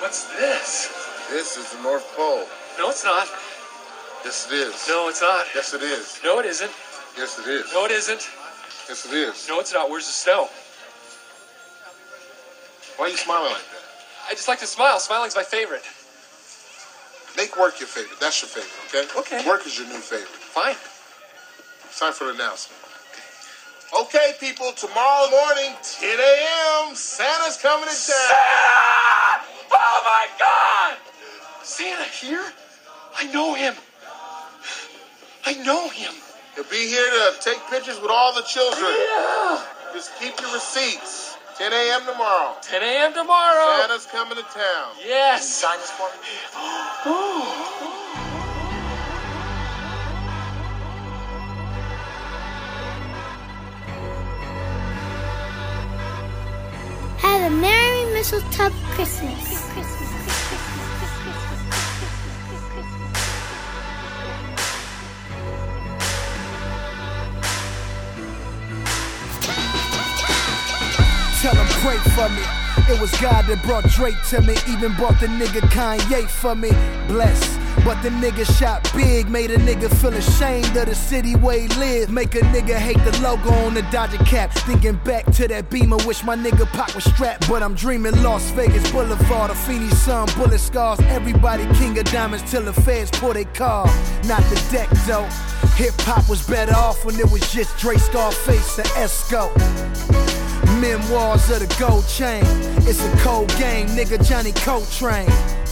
What's this? This is the North Pole. No, it's not. Yes, it is. No, it's not. Yes, it is. No, it isn't. Yes, it is. No, it isn't. Yes, it is. No, it's not. Where's the snow? Why are you smiling like that? I just like to smile. Smiling's my favorite. Make work your favorite. That's your favorite, okay? Okay. Work is your new favorite. Fine. It's time for the announcement. Okay, people, tomorrow morning, 10 a.m., Santa's coming to town. Santa! Oh, my God! Santa here? I know him. I know him. He'll be here to take pictures with all the children. Yeah. Just keep your receipts. 10 a.m. tomorrow. 10 a.m. tomorrow. Santa's coming to town. Yes. Sign this for me. Have a Merry Mistletoe Christmas. Tell him pray for me. It was God that brought Drake to me. Even brought the nigga Kanye for me. Bless. But the nigga shot big. Made a nigga feel ashamed of the city where he lived. Make a nigga hate the logo on the Dodger cap. Thinking back to that Beamer. Wish my nigga Pac was strapped. But I'm dreaming Las Vegas Boulevard. A Phoenix sun, bullet scars. Everybody king of diamonds till the feds pull their car. Not the deck though. Hip hop was better off when it was just Dre, Scarface, and Esco. Memoirs of the gold chain. It's a cold game, nigga Johnny Coltrane.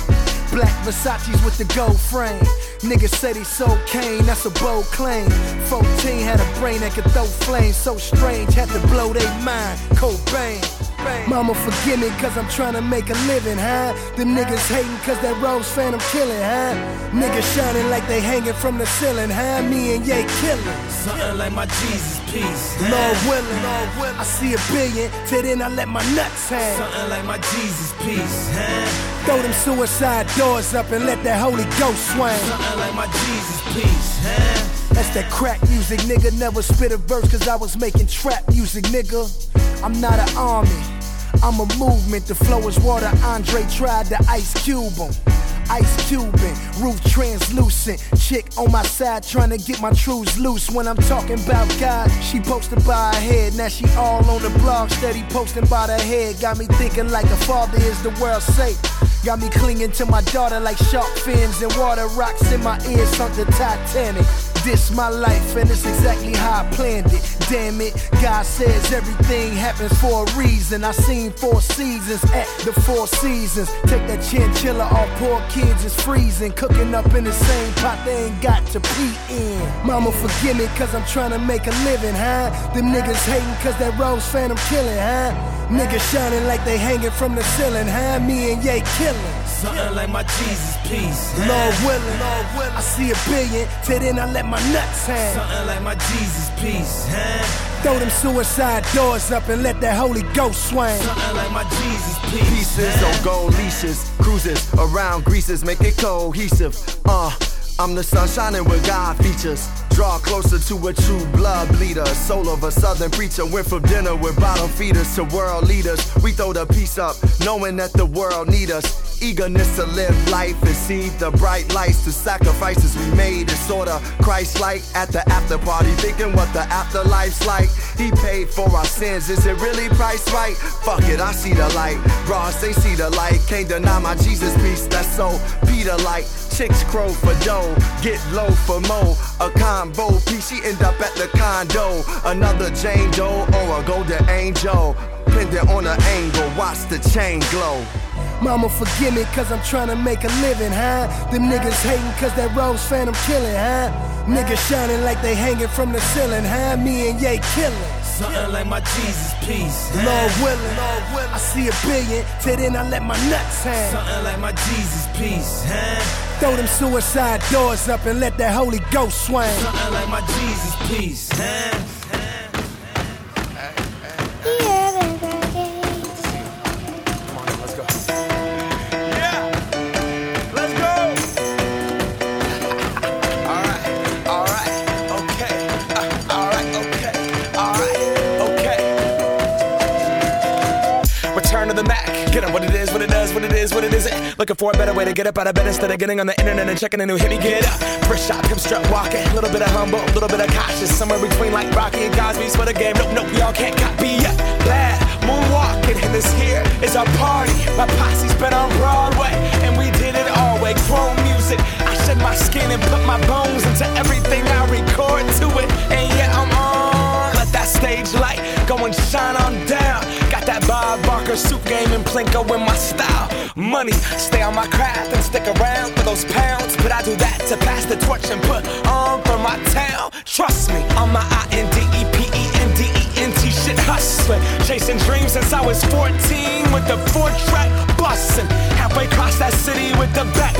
Black Versace's with the gold frame. Niggas say they sold cane, that's a bold claim. 14 had a brain that could throw flames. So strange, had to blow they mind. Cobain. Mama forgive me cause I'm trying to make a living, huh? Them niggas hating cause that Rose fan I'm killing, huh? Niggas shining like they hanging from the ceiling, huh? Me and Ye killing. Something like my Jesus piece, huh? Lord willing, I see a billion, till then I let my nuts hang. Something like my Jesus piece, huh? Throw them suicide doors up and let that Holy Ghost swing. Something like my Jesus piece, huh? That's that crack music, nigga. Never spit a verse cause I was making trap music, nigga. I'm not an army, I'm a movement. The flow is water, Andre tried to ice cube 'em. Ice cubing, roof translucent. Chick on my side trying to get my truths loose. When I'm talking about God, she posted by her head. Now she all on the blog, steady posting by her head. Got me thinking like a father is the world's sake. Got me clinging to my daughter like shark fins and water rocks in my ears, sunk the Titanic. This my life and it's exactly how I planned it. Damn it, God says everything happens for a reason. I seen 4 seasons at the 4 seasons. Take that chinchilla off, poor kids is freezing. Cooking up in the same pot they ain't got to pee in. Mama forgive me cause I'm trying to make a living, huh? Them niggas hating cause that Rose fan I'm killing, huh? Niggas shining like they hanging from the ceiling, huh? Me and Ye killing. Something like my Jesus piece, huh? Lord willing, I see a billion, till then I let my nuts hang. Something like my Jesus piece, huh? Throw them suicide doors up and let that Holy Ghost swing. Something like my Jesus piece. Pieces on gold leashes, cruises around greases, make it cohesive. I'm the sun shining with God features. Draw closer to a true blood bleeder. Soul of a southern preacher. Went from dinner with bottom feeders to world leaders. We throw the peace up, knowing that the world need us. Eagerness to live life and see the bright lights. The sacrifices we made is sorta Christ-like. At the after party, thinking what the afterlife's like. He paid for our sins, is it really priced right? Fuck it, I see the light. Bros, they see the light. Can't deny my Jesus piece, that's so Peter-like. Chicks crow for dough, get low for mo. A combo piece, she end up at the condo. Another Jane Doe or a golden angel. Pendant on an angle, watch the chain glow. Mama forgive me cause I'm trying to make a living, huh? Them niggas hating cause that Rose fan I'm killing, huh? Niggas shining like they hanging from the ceiling, huh? Me and Ye killing. Something like my Jesus piece, huh? Lord willing, I see a billion, till then I let my nuts hang. Something like my Jesus piece, huh? Throw them suicide doors up and let that Holy Ghost swing. Something like my Jesus piece, huh? Return to the Mac. Get on what it is, what it does, what it is, what it isn't. Looking for a better way to get up out of bed instead of getting on the internet and checking a new hit. Me get up. First shot, pimp strut walking. A little bit of humble, a little bit of cautious. Somewhere between like Rocky and Cosby's for the game. Nope, y'all can't copy yet. Bad moonwalking, and this here is our party. My posse's been on Broadway, and we did it all way. Chrome music. I shed my skin and put my bones into everything I record to it. And yeah, I'm on. Let that stage light go and shine on down. Got that Bob Barker suit game and Plinko in my style. Money, stay on my craft and stick around for those pounds. But I do that to pass the torch and put on for my town. Trust me, on my INDEPENDENT shit hustling. Chasing dreams since I was 14 with the 4-track bustin'. Halfway across that city with the back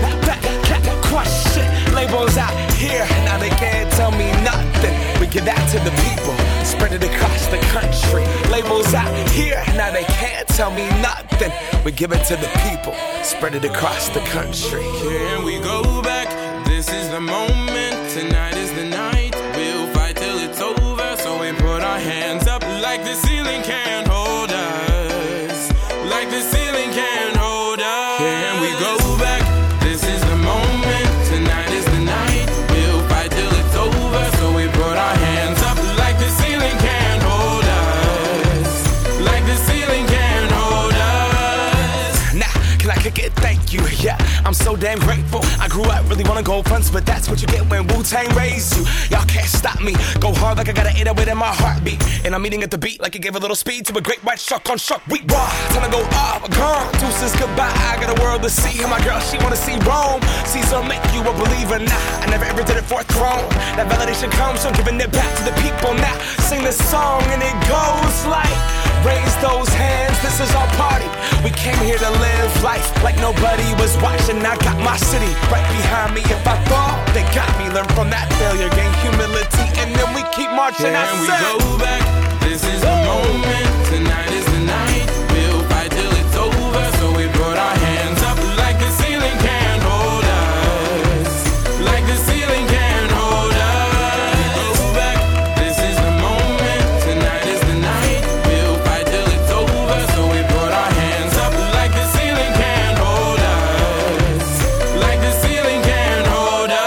crush shit. Labels out here, now they can't tell me nothing. We give that to the people, spread it across the country. Labels out here, now they can't tell me nothing. We give it to the people, spread it across the country. Can we go back? This is the moment, tonight is the night. We'll fight till it's over, so we put our hands up like the ceiling can't hold us. Like the ceiling can't hold us. Can we go back? This is the moment, tonight is the night. We'll fight till it's over, so we put our hands up like the ceiling can't hold us. Like the ceiling can't hold us. Nah, can I kick it? Thank you, yeah. I'm so damn grateful. I grew up really wanna go fronts, but that's what you get when Wu-Tang raised you. Y'all can't stop me. Go hard like I got an 808 in my heartbeat. And I'm eating at the beat like it gave a little speed to a great white shark on shark. We raw. Time to go off, gone. Deuces goodbye. I got a world to see. And my girl, she wanna see Rome. Caesar make you a believer. Nah, I never ever did it for a throne. That validation comes from giving it back to the people. Now sing this song and it goes like, raise those hands, this is our party. We came here to live life like nobody was watching. I got my city right behind me. If I fall, they got me. Learn from that failure, gain humility, and then we keep marching. Can we go back? This is the moment, tonight is the night. We'll fight till it's over, so we put our hands up like the ceiling can't hold us. Like the ceiling can't hold us. Go back, this is the moment, tonight is the night. We'll fight till it's over, so we put our hands up like the ceiling can't hold us. Like the ceiling can't hold us.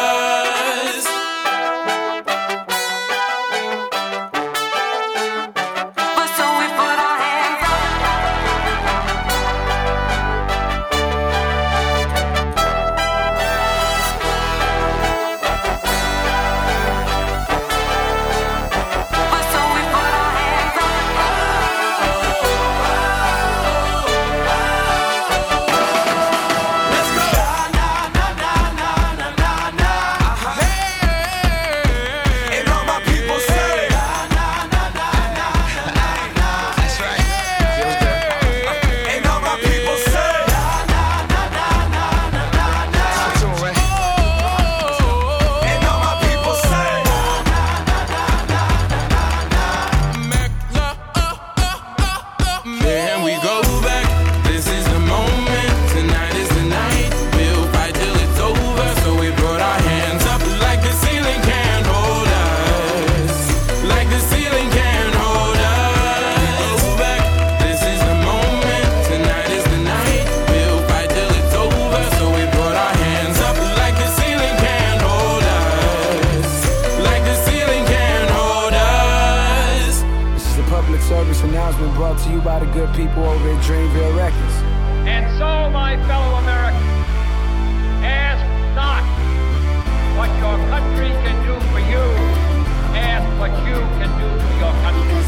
Brought to you by the good people over at Dreamville Records. And so, my fellow Americans, ask not what your country can do for you, ask what you can do for your country.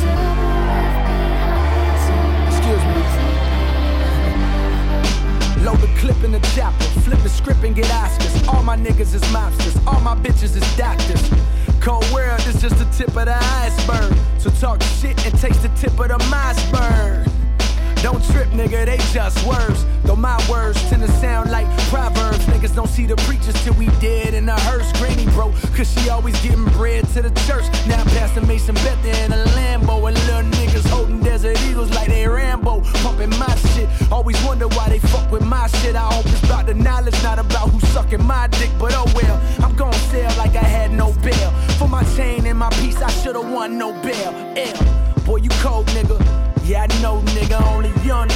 Excuse me. Load the clip in the chopper, flip the script and get Oscars. All my niggas is mobsters, all my bitches is doctors. Cold world is just the tip of the iceberg. So talk shit and taste the tip of the iceberg. Don't trip, nigga, they just words. Though my words tend to sound like proverbs. Niggas don't see the preachers till we dead in a hearse. Granny broke, cause she always getting bread to the church. Now Pastor Mason Bethel in a Lambo. And little niggas holding Desert Eagles like they Rambo. Pumping my shit, always wonder why they fuck with my shit. I hope it's about the knowledge, not about who's sucking my dick. But oh well, I'm gon' sell like I had no bail. For my chain and my piece, I should've won no bail. L, boy, you cold, nigga. Yeah, I know, nigga, only young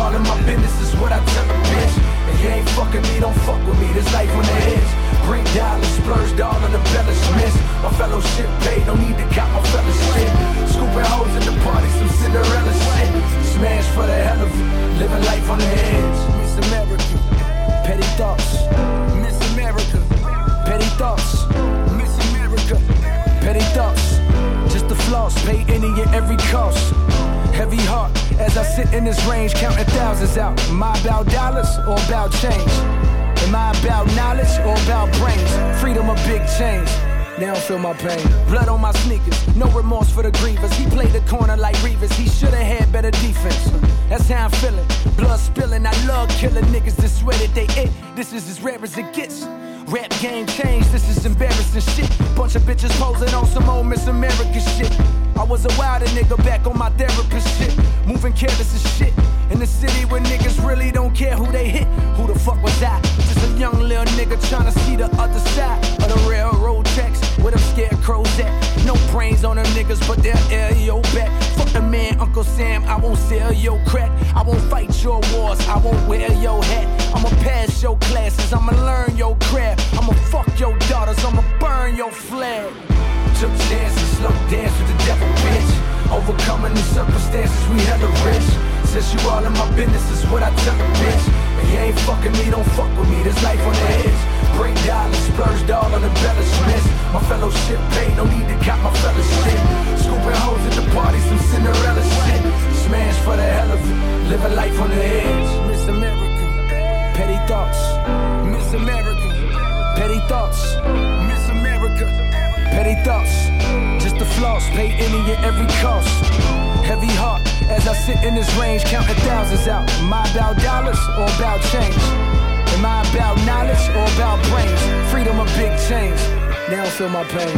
all in my business is what I tell a bitch. And you ain't fucking me, don't fuck with me, this life on the edge. Bring dollars, splurge doll on the embellishments. My fellowship paid, no need to count my fellowship. Scooping hoes in the party, some Cinderella shit. Smash for the hell of it, living life on the edge. Miss America, petty thoughts. Miss America, petty thoughts. Miss America, petty thoughts. Just the floss, pay any and every cost. Heavy heart, as I sit in this range, counting thousands out. Am I about dollars or about change? Am I about knowledge or about brains? Freedom or big change? They don't feel my pain. Blood on my sneakers, no remorse for the grievers. He played the corner like Reavers, he should've had better defense. That's how I'm feeling, blood spilling. I love killing niggas that swear that they it. This is as rare as it gets. Rap game changed, this is embarrassing shit. Bunch of bitches posing on some old Miss America shit. I was a wilder nigga back on my therapist shit. Moving careless as shit. In the city where niggas really don't care who they hit. Who the fuck was I? Just a young little nigga trying to see the other side of the railroad tracks. Where them scarecrows at? No brains on them niggas, but they'll air your back. Fuck the man, Uncle Sam, I won't sell your crack. I won't fight your wars, I won't wear your hat. I'ma pass your classes, I'ma learn your craft. I'ma fuck your daughters, I'ma burn your flag. Took chances, slow dance with the devil, bitch. Overcoming the circumstances, we hella rich. Since you all in my business is what I tell a bitch. And you ain't fucking me, don't fuck with me, there's life on the edge. Bring dollars, splurge doll on embellishments. My fellowship paid, no need to count my fellowship. Scooping hoes at the party, some Cinderella shit. Smash for the hell of it, living life on the edge. Miss America, petty thoughts. Miss America, petty thoughts. Miss America, petty thoughts. Just the floss, pay any and every cost. Heavy heart, as I sit in this range, counting thousands out. Am I about dollars or about change? Am I about knowledge or about brains? Freedom or big change? They don't feel my pain.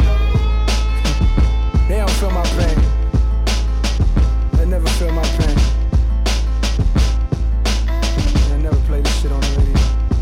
They don't feel my pain. They never feel my pain. They never play this shit on the radio.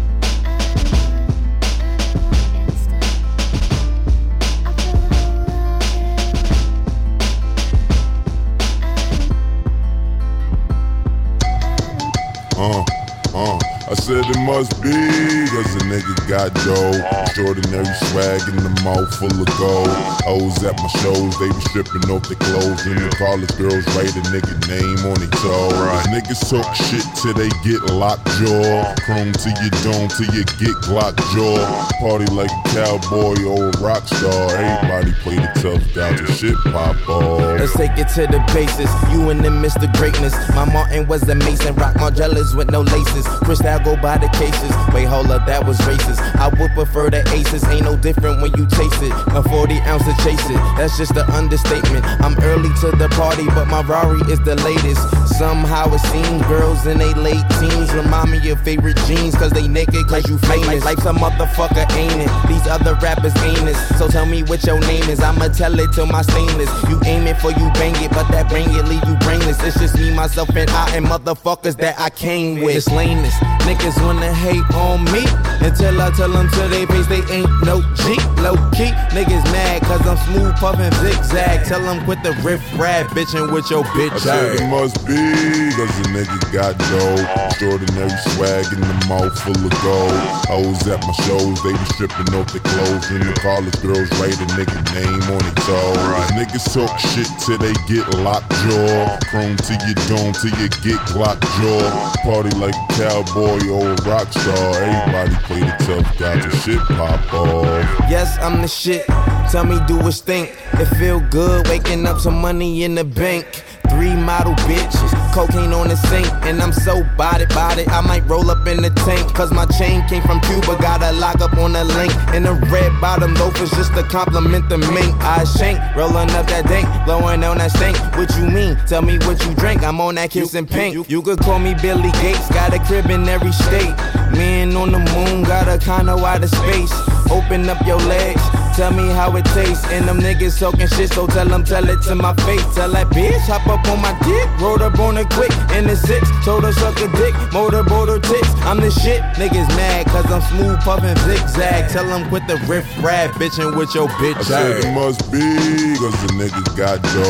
I said it must be, cause a nigga got dough. Extraordinary swag in the mouth full of gold. Hoes at my shows, they be stripping off their clothes. And the college girls write a nigga name on their toe. Niggas talk shit till they get locked jaw. Chrome to your dome till you get Glock jaw. Party like a cowboy or a rock star. Everybody play the tough guy till shit pop off. Let's take it to the basis, you and them Mr. Greatness. My Martin was a Mason, rock Margellas with no laces. Cristal go by the cases, wait hold up, that was racist. I would prefer the aces, ain't no different when you taste it. A 40 ounce to chase it, that's just an understatement. I'm early to the party, but my Rari is the latest. Somehow it seems girls in they late teens remind me of favorite jeans, cause they naked, cause you famous. Life's a motherfucker, ain't it? These other rappers ain't it. So tell me what your name is, I'ma tell it till my stainless. You aim it for you bang it, but that bang it leave you brainless. It's just me, myself, and I, and motherfuckers that I came with. It's lameness, niggas wanna hate on me until I tell them to they face they ain't no G. Low key, niggas mad cause I'm smooth puffin' zigzag. Tell them quit the riff rap bitchin' with your bitch. I said it must be, cause a nigga got dough. Extraordinary swag in the mouth full of gold. Hoes at my shows, they be stripping off their clothes. And the college girls write a nigga name on their toe. Niggas talk shit till they get locked jaw. Chrome to your dome till you get Glock jaw. Party like a cowboy or a rock star. Everybody play the tough guy till shit pop off. Yes, I'm the shit. Tell me, do a stink. It feel good waking up some money in the bank. 3 model bitches, cocaine on the sink, and I'm so bodied. I might roll up in the tank, cause my chain came from Cuba. Got a lock up on the link, and the red bottom loafers just to compliment the mink. I shank, rolling up that dank, blowing on that stank. What you mean? Tell me what you drink. I'm on that kiss and pink. You could call me Billy Gates, got a crib in every state. Man on the moon, got a condo out of space. Open up your legs, tell me how it tastes. And them niggas talking shit, so tell it to my face. Tell that bitch, hop up on my dick, rolled up on it quick. In the 6, told her suck a dick, motorboat her tits. I'm the shit, niggas mad, cause I'm smooth puffin' zigzag. Tell them quit the riff rap bitchin' with your bitch. I said it must be, cause the niggas got dough.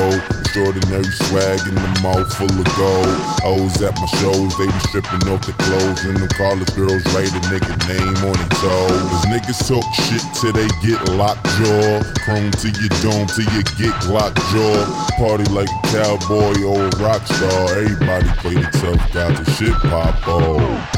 Extraordinary swag in the mouth full of gold. Hoes at my shows, they be stripping off the clothes. And the college girls write a nigga name on their toes. Cause niggas talk shit till they get locked jaw. Chrome to your dome till you get locked jaw. Party like a cowboy or a rock star. Everybody play the tough guy till shit pop off.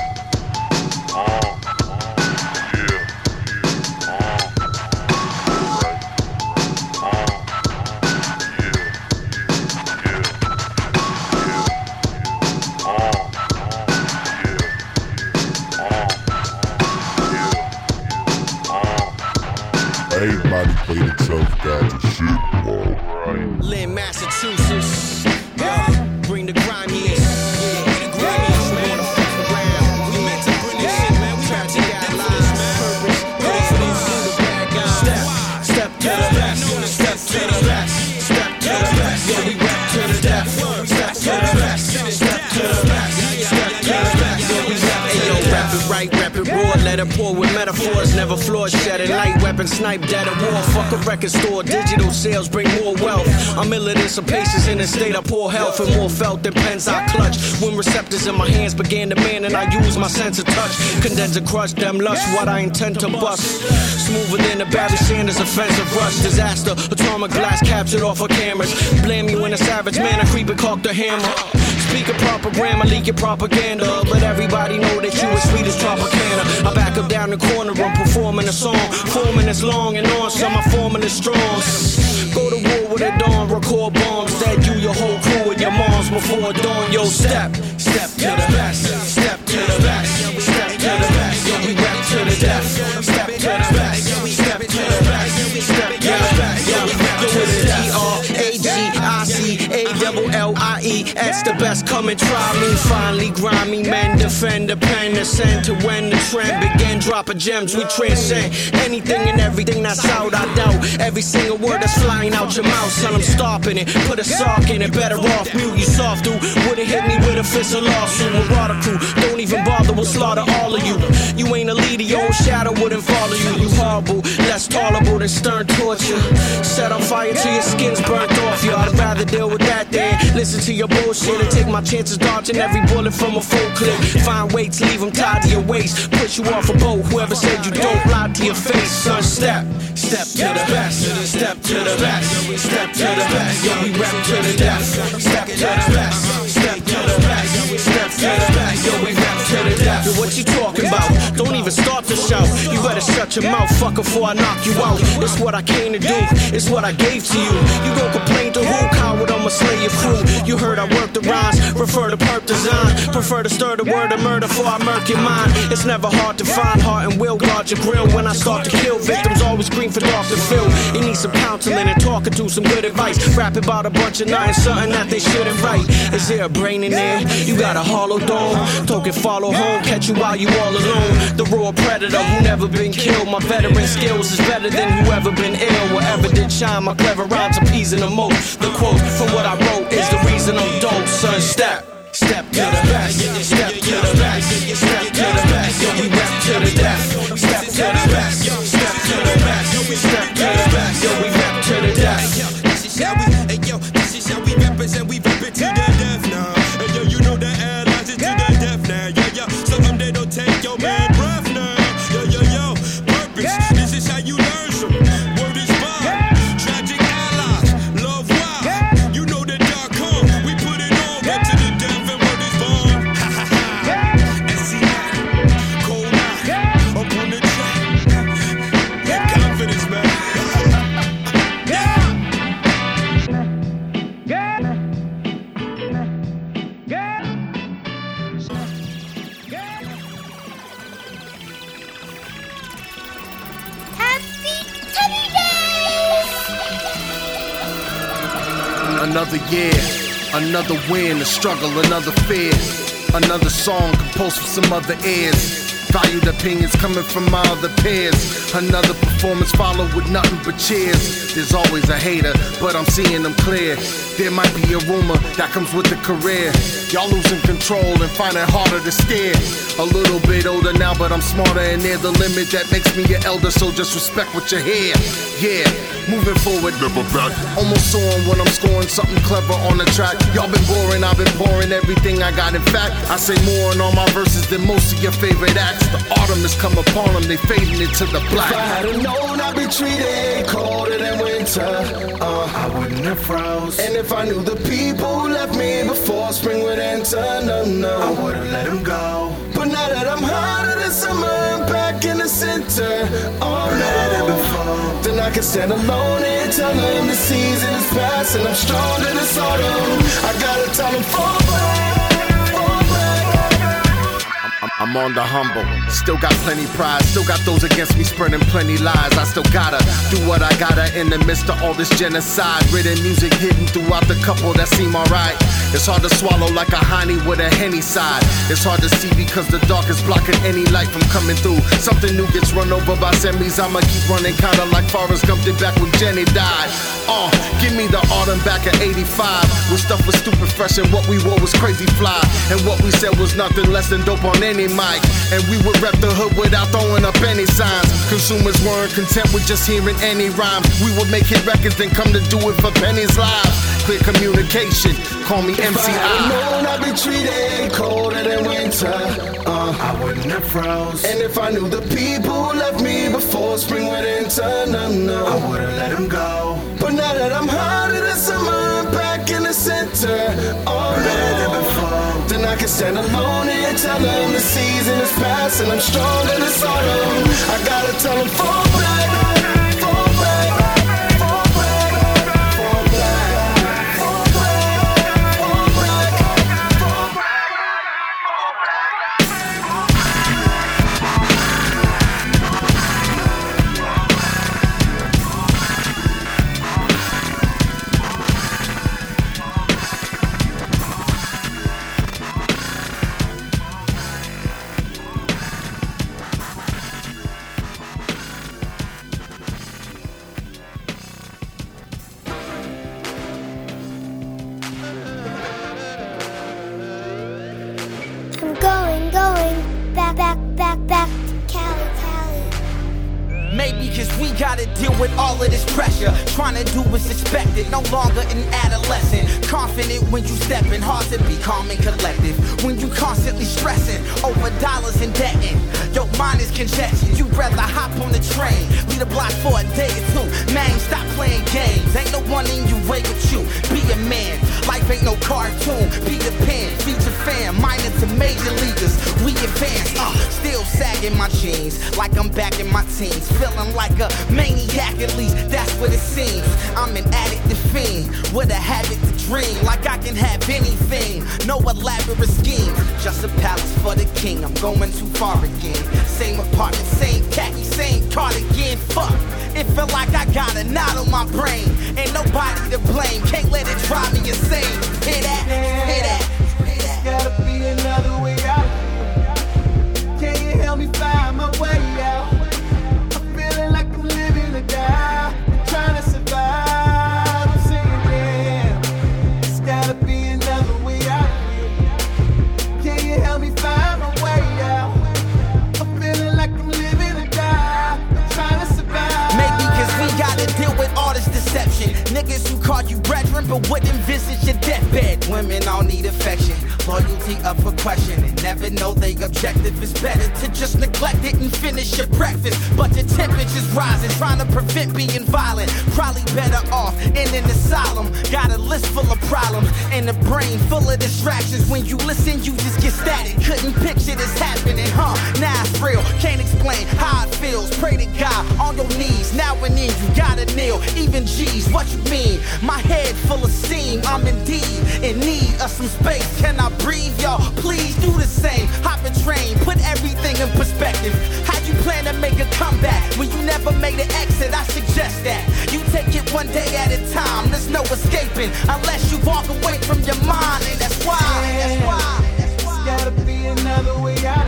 Everybody play the tough guy to shit, alright. Lynn, Massachusetts. Bring the grimiest. Yeah, we the grimiest. We wanna fuck around. We meant to bring this shit, man. We try to get lives. Purpose, pray for these new the bad guys. Step to the left. Step to the left. Step to the left. Yeah, we rap to the death. Step to the left. Step to the left. Step to the left. Yeah, we rap. Ayo, rap it right, rap it raw. Let it pour with metaphors, never flaws. Shattered light weapon, snipe dead at war. Fuck a record store, digital sales bring more wealth. I'm iller than some paces in a state of poor health, and more felt than pens I clutch. When receptors in my hands began to man, and I use my sense of touch. Condense and crush them lust, what I intend to bust. Smoother than a Barry Sanders offensive rush. Disaster, atomic glass captured off of cameras. Blame you in a savage manner, creep and cock the hammer. Speak a proper grammar, leak your propaganda. Let everybody know that you as sweet as Tropicana. I back up down the corner, I'm performing a song. Forming is long and on, so my formula is strong. Go to war with a dawn, record bombs. That you, your whole crew, and your moms before dawn. Yo, step to the left, step to the left, step to the left. Yo, we rap to the death. Step to the left, step to the left, step to the left. Yo, we rap to the death. G-R-A-G-I-C-A-L-L-I-E. That's the best. Come and try me. Finally grimy men defend the pen. Ascend to when the trend begin. Dropping gems, we transcend anything and everything that's out. I doubt every single word that's flying out your mouth. Son, I'm stopping it. Put a sock in it. Better off mute. You soft dude would've hit me with a fist of lawsuit. Marauder crew, don't even bother. We'll slaughter all of you. You ain't a leader. Your own shadow wouldn't follow you. You horrible, less tolerable than stern torture. Set on fire till your skin's burnt off you. I'd rather deal with that than listen to your bullshit and take my chances dodging every bullet from a full clip. Find weights, leave them tied to your waist. Push you off a boat, whoever said you don't lie to your face. Son, step to the left, step to the left, step to the left. Yo, we rap to the death. Step to the left, step to the left, step to the left. Yo, we rap to the death. Yo, what you talking about? Don't even start to shout. You better shut your mouth, fucker, before I knock you out. It's what I came to do, it's what I gave to you. You gon' complain to who? Coward, I'ma slay your crew. You heard I work the rhymes, refer to perp design. Prefer to stir the word of murder before I murk your mind. It's never hard to find heart and will guard your grill. When I start to kill, victims always scream for Dr. Phil. You need some counseling and talking to some good advice. Rap about a bunch of nothing, something that they shouldn't write. Is there a brain in there? You got a hollow dome. Token follow home, catch you while you all alone. The raw predator who never been killed. My veteran skills is better than whoever been ill. Whatever did shine, my clever rhymes appeasing the most. The quote from what I wrote is the reason I'm dope. Son, step to the left, step to the left, step to the left. Yo, we rap to the death. Step to the left, step to the left, step to the left. Yo, we rap to the death. This is how we, hey yo, this is how we represent. We rap it to the death now. Hey yo, you know the airlines is to the death now. Yeah, so them they don't take your man breath now. Yo, purpose. This is how you learn some. Word is bond. Tragic allies, love wild. You know the .com. We put it on. Rap to the death and word is born. Ha ha ha. SC9, cold night, up on the track. Confidence, man. Another year, another win, a struggle, another fear. Another song composed for some other ears. Valued opinions coming from my other peers. Another performance followed with nothing but cheers. There's always a hater, but I'm seeing them clear. There might be a rumor that comes with the career. Y'all losing control and find it harder to steer. A little bit older now, but I'm smarter and near the limit that makes me your elder, so just respect what you hear. Yeah. moving forward, never back. Almost on when I'm scoring something clever on the track. Y'all been boring, I've been pouring everything I got. In fact, I say more in all my verses than most of your favorite acts. The autumn has come upon them, they fading into the black. If I had've known I'd be treated colder than winter, I wouldn't have froze. And if I knew the people who left me before spring would enter, no, I would've let them go. But now that I'm hotter than summer, I'm back in the center. Oh no, then I can stand alone and tell them the season is past and I'm stronger this autumn. I gotta tell them fall back. I'm on the humble, still got plenty pride, still got those against me spreading plenty lies. I still gotta do what I gotta in the midst of all this genocide. Written music hidden throughout the couple that seem alright. It's hard to swallow like a honey with a Henny side. It's hard to see because the dark is blocking any light from coming through. Something new gets run over by semis, I'ma keep running kinda like Forrest Gump did back when Jenny died. Give me the autumn back at 85, when stuff was stupid fresh and what we wore was crazy fly. And what we said was nothing less than dope on any mic. And we would rep the hood without throwing up any signs. Consumers weren't content with just hearing any rhymes. We would make hit records then come to do it for pennies live. Clear communication, call me MCI. If I had known I'd be treated colder than winter, I wouldn't have froze. And if I knew the people who left me before spring would enter, no, I would've let them go. But now that I'm hotter than summer, I'm back in the center. Better than before. Then I can stand alone and tell them the season is past and I'm stronger this autumn. I gotta tell them fall back. Back to Cali. Maybe cause we gotta deal with all of this pressure. Trying to do what's expected, no longer an adolescent. Confident when you stepping, hard to be calm and collective. When you constantly stressing over dollars and debting. Your mind is congested, you'd rather hop on the train. Leave the block for a day or two. Man, stop playing games. Ain't no one in your way but you. Be a man, life ain't no cartoon. Be the pen, feature fan, minor to major leaguers. We advance, still sagging my jeans. Like I'm back in my teens. Feeling like a maniac, at least that's what it seems. I'm an addict to fiend, with a habit to dream. Like I can have anything, no elaborate scheme. Just a palace for the king, I'm going too far again. Same apartment, same khaki, same cardigan, fuck. It feel like I got a knot on my brain. Ain't nobody to blame, can't let it drive me insane. Hear that, hear that, hear that. Gotta be another way out. Can you help me find my way out? Like I'm living or die, trying to survive. I'm saying, damn, there's gotta be another way out. Can you help me find my way out? I'm feeling like I'm living or die, trying to survive. Maybe cause we gotta deal with all this deception. Niggas who call you brethren but wouldn't visit your deathbed. Women all need affection, loyalty up for question, and never know they objective. It's better to just neglect it and finish your breakfast. But the temperature's rising, trying to prevent being violent. Probably better off in an asylum. Got a list full of problems and a brain full of distractions. When you listen, you just get static. Couldn't picture this happening, Now it's real, can't explain how it feels. Pray to God on your knees. Now and then you gotta kneel. Even G's, what you mean? My head full of steam. I'm indeed in need of some space. Can I breathe, y'all? Please do the same. Hop a train, put everything in perspective. How you plan to make a comeback when you never made an exit? I suggest that you take it one day at a time. There's no escaping unless you walk away from your mind, and that's why. There's gotta be another way out.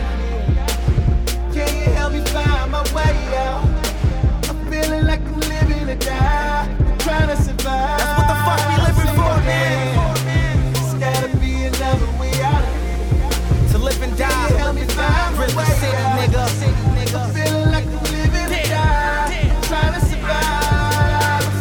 Can you help me find my way out? I'm feeling like I'm living or die, trying to survive. That's what the fuck we living for, man. There's gotta be another way out. To live and die, River City, nigga. I'm feeling like I'm living or die, trying to survive.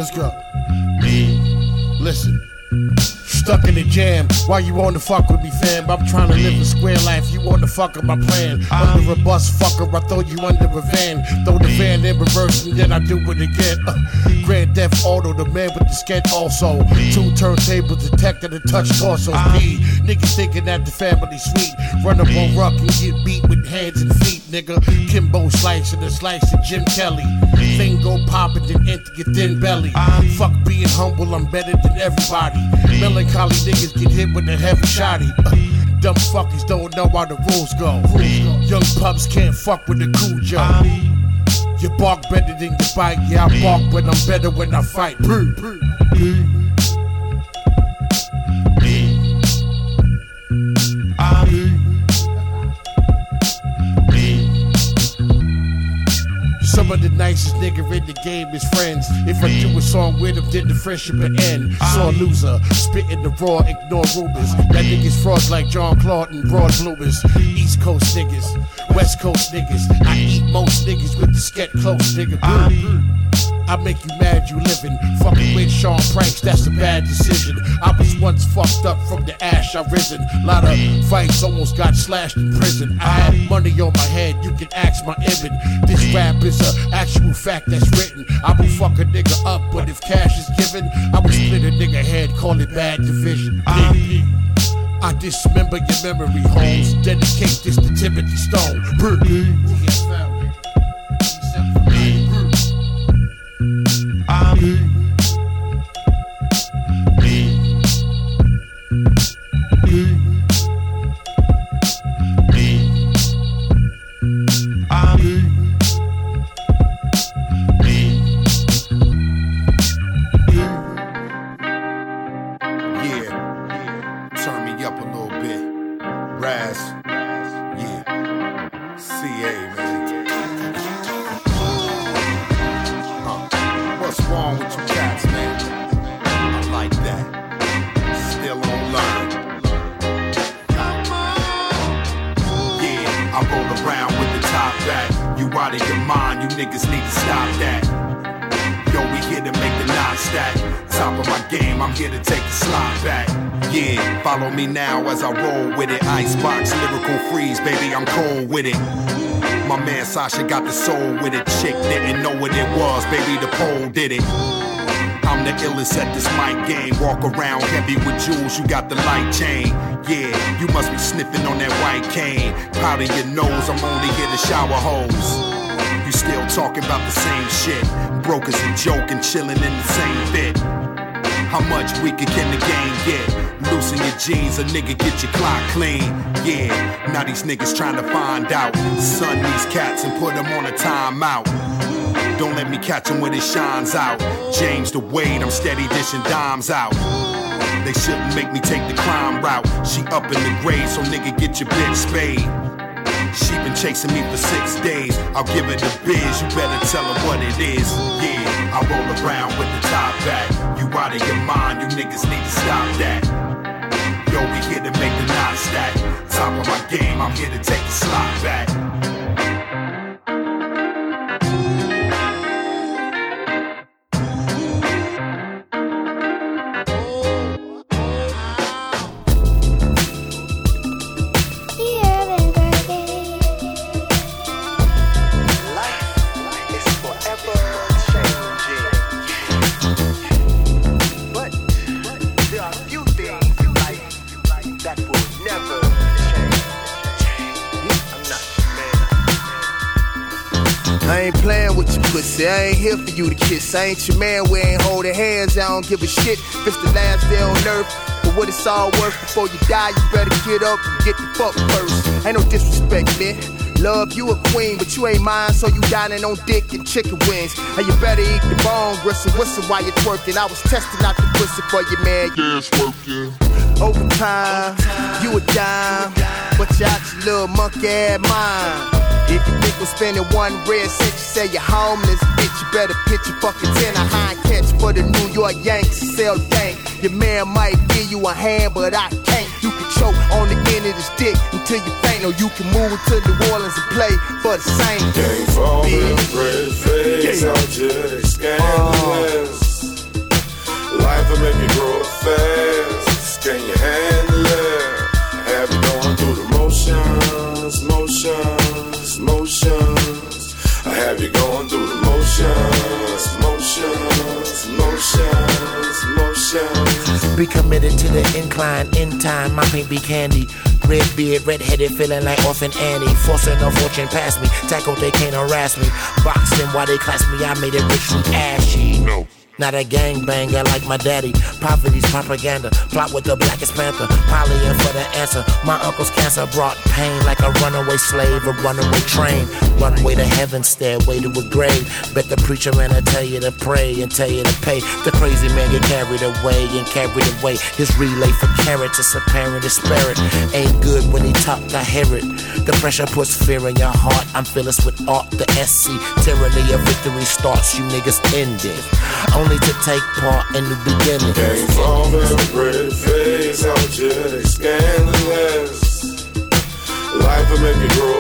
Let's go. Listen. Stuck in the jam, why you wanna fuck with me, fam? I'm trying to live a square life, you wanna fuck with my plan. Under a bus, fucker, I throw you under a van. Throw the van in reverse and then I do it again. Grand Theft Auto, the man with the sketch also. 2 turntables, detected and touch torsos. P, niggas thinking that the family sweet. Run up on Ruck and get beat with hands and feet, nigga. Kimbo slicing and slicing Jim Kelly. Thing go poppin', then enter your thin belly. Fuck being humble, I'm better than everybody. Melancholy niggas get hit with a heavy shotty. Dumb fuckers don't know how the rules go. Young pups can't fuck with the cool Joe. You bark better than you bite. Yeah, I bark, but I'm better when I fight. Some of the nicest nigga in the game is friends. If I do a song with him, then the friendship will end. Sore loser, spitting the raw, ignore rumors. That niggas frauds like John Claude and broad bloomers. East Coast niggas, West Coast niggas. I eat most niggas with the sket close, nigga. I make you mad you living. Fucking with Sean Pranks, that's a bad decision. I was once fucked up from the ash I risen. Lot of fights, almost got slashed in prison. I had money on my head, you can ask my Ibn. This rap is a actual fact that's written. I will fuck a nigga up, but if cash is given, I will split a nigga head, call it bad division. I dismember your memory, homes. Dedicate this to Timothy Stone. Follow me now as I roll with it. Icebox, lyrical freeze, baby, I'm cold with it. My man Sasha got the soul with it. Chick didn't know what it was, baby, the pole did it. I'm the illest at this mic game. Walk around heavy with jewels, you got the light chain. Yeah, you must be sniffing on that white cane. Powder your nose, I'm only here to shower hoes. You still talking about the same shit. Broke as a joke and chilling in the same bit. How much weaker can the game get? Loosen your jeans, a nigga get your clock clean. Yeah, now these niggas trying to find out. Son these cats and put them on a timeout. Don't let me catch him when it shines out. James the Wade, I'm steady dishing dimes out. They shouldn't make me take the crime route. She up in the grave, so nigga get your bitch spade. She been chasing me for 6 days. I'll give it the biz, you better tell her what it is. Yeah, I roll around with the top back. You out of your mind, you niggas need to stop that. Yo, we here to make the nine stack. Top of my game, I'm here to take the slot back. Pussy, I ain't here for you to kiss. I ain't your man, we ain't holding hands. I don't give a shit if it's the last day on earth. But what it's all worth, before you die, you better get up and get the fuck first. Ain't no disrespect, man. Love, you a queen, but you ain't mine, so you dining on dick and chicken wings. And you better eat the bone, gristle, whistle while you're twerking. I was testing out the pussy for you, man. Yeah, it's working. Overtime, you a dime, but you out your little monkey ass mind. If you think we're spending 1 red cent, you say you're homeless, bitch, you better pitch your fucking 10 a high catch for the New York Yankees, sell dank. Your man might give you a hand, but I can't. You can choke on the end of this dick until you faint, or you can move to New Orleans and play for the same. Game for the red face, I'm just scandalous. Be committed to the incline, in time, my paint be candy. Red beard, red-headed, feeling like Orphan Annie. Forcing a fortune past me, tackle they can't harass me. Boxing while they class me, I made it richly ashy. No. Not a gangbanger like my daddy. Poverty's propaganda. Plot with the blackest panther. Polying for the answer. My uncle's cancer brought pain like a runaway slave, a runaway train. Runway to heaven, stairway to a grave. Bet the preacher man will tell you to pray and tell you to pay. The crazy man get carried away and carried away. His relay for carrots is apparent, his spirit ain't good when he talk, I hear it. The pressure puts fear in your heart. I'm fearless with art, the SC. Tyranny of victory starts, you niggas end it. Only to take part in the beginning. Can't fall in pretty face, I'm scandalous. Life will make you grow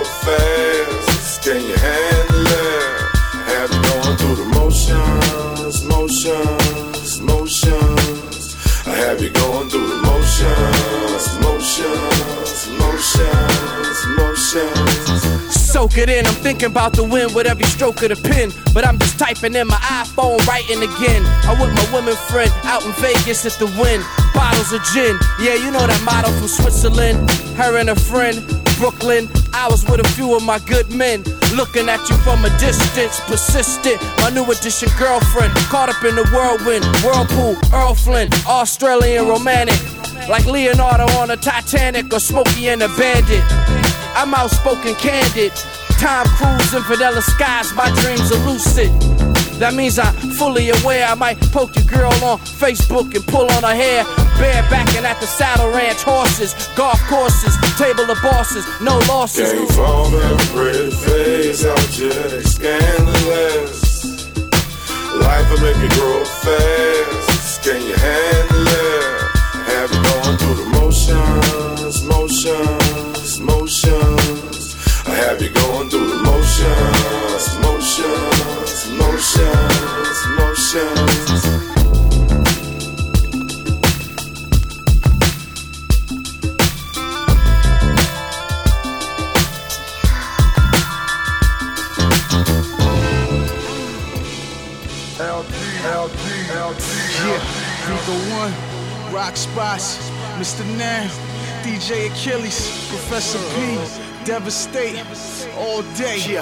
fast. Can you handle it? Have you going through the motions, motions, motions? I have you going through the motions, motions, motions, motions. Soak it in, I'm thinking about the win with every stroke of the pen. But I'm just typing in my iPhone, writing again. I'm with my woman friend out in Vegas at the Wynn. Bottles of gin, yeah, you know that model from Switzerland. Her and a friend, Brooklyn. I was with a few of my good men. Looking at you from a distance, persistent. My new edition girlfriend, caught up in the whirlwind. Whirlpool, Earl Flynn, Australian romantic. Like Leonardo on a Titanic or Smokey and a Bandit. I'm outspoken, candid. Tom Cruise, infidel skies, my dreams are lucid. That means I'm fully aware I might poke your girl on Facebook and pull on her hair. Barebacking at the Saddle Ranch, horses, golf courses, table of bosses, no losses. Can't fall in pretty face, I'm just scandalous. Life will make you grow fast. Can you handle it? Have you going through the motions, motions, motions? I have you going through the motions, motions, motions, motions. Yeah, Rico One, Rock Spots, Mr. Nam, DJ Achilles, Professor P, Devastate, all day. Yeah.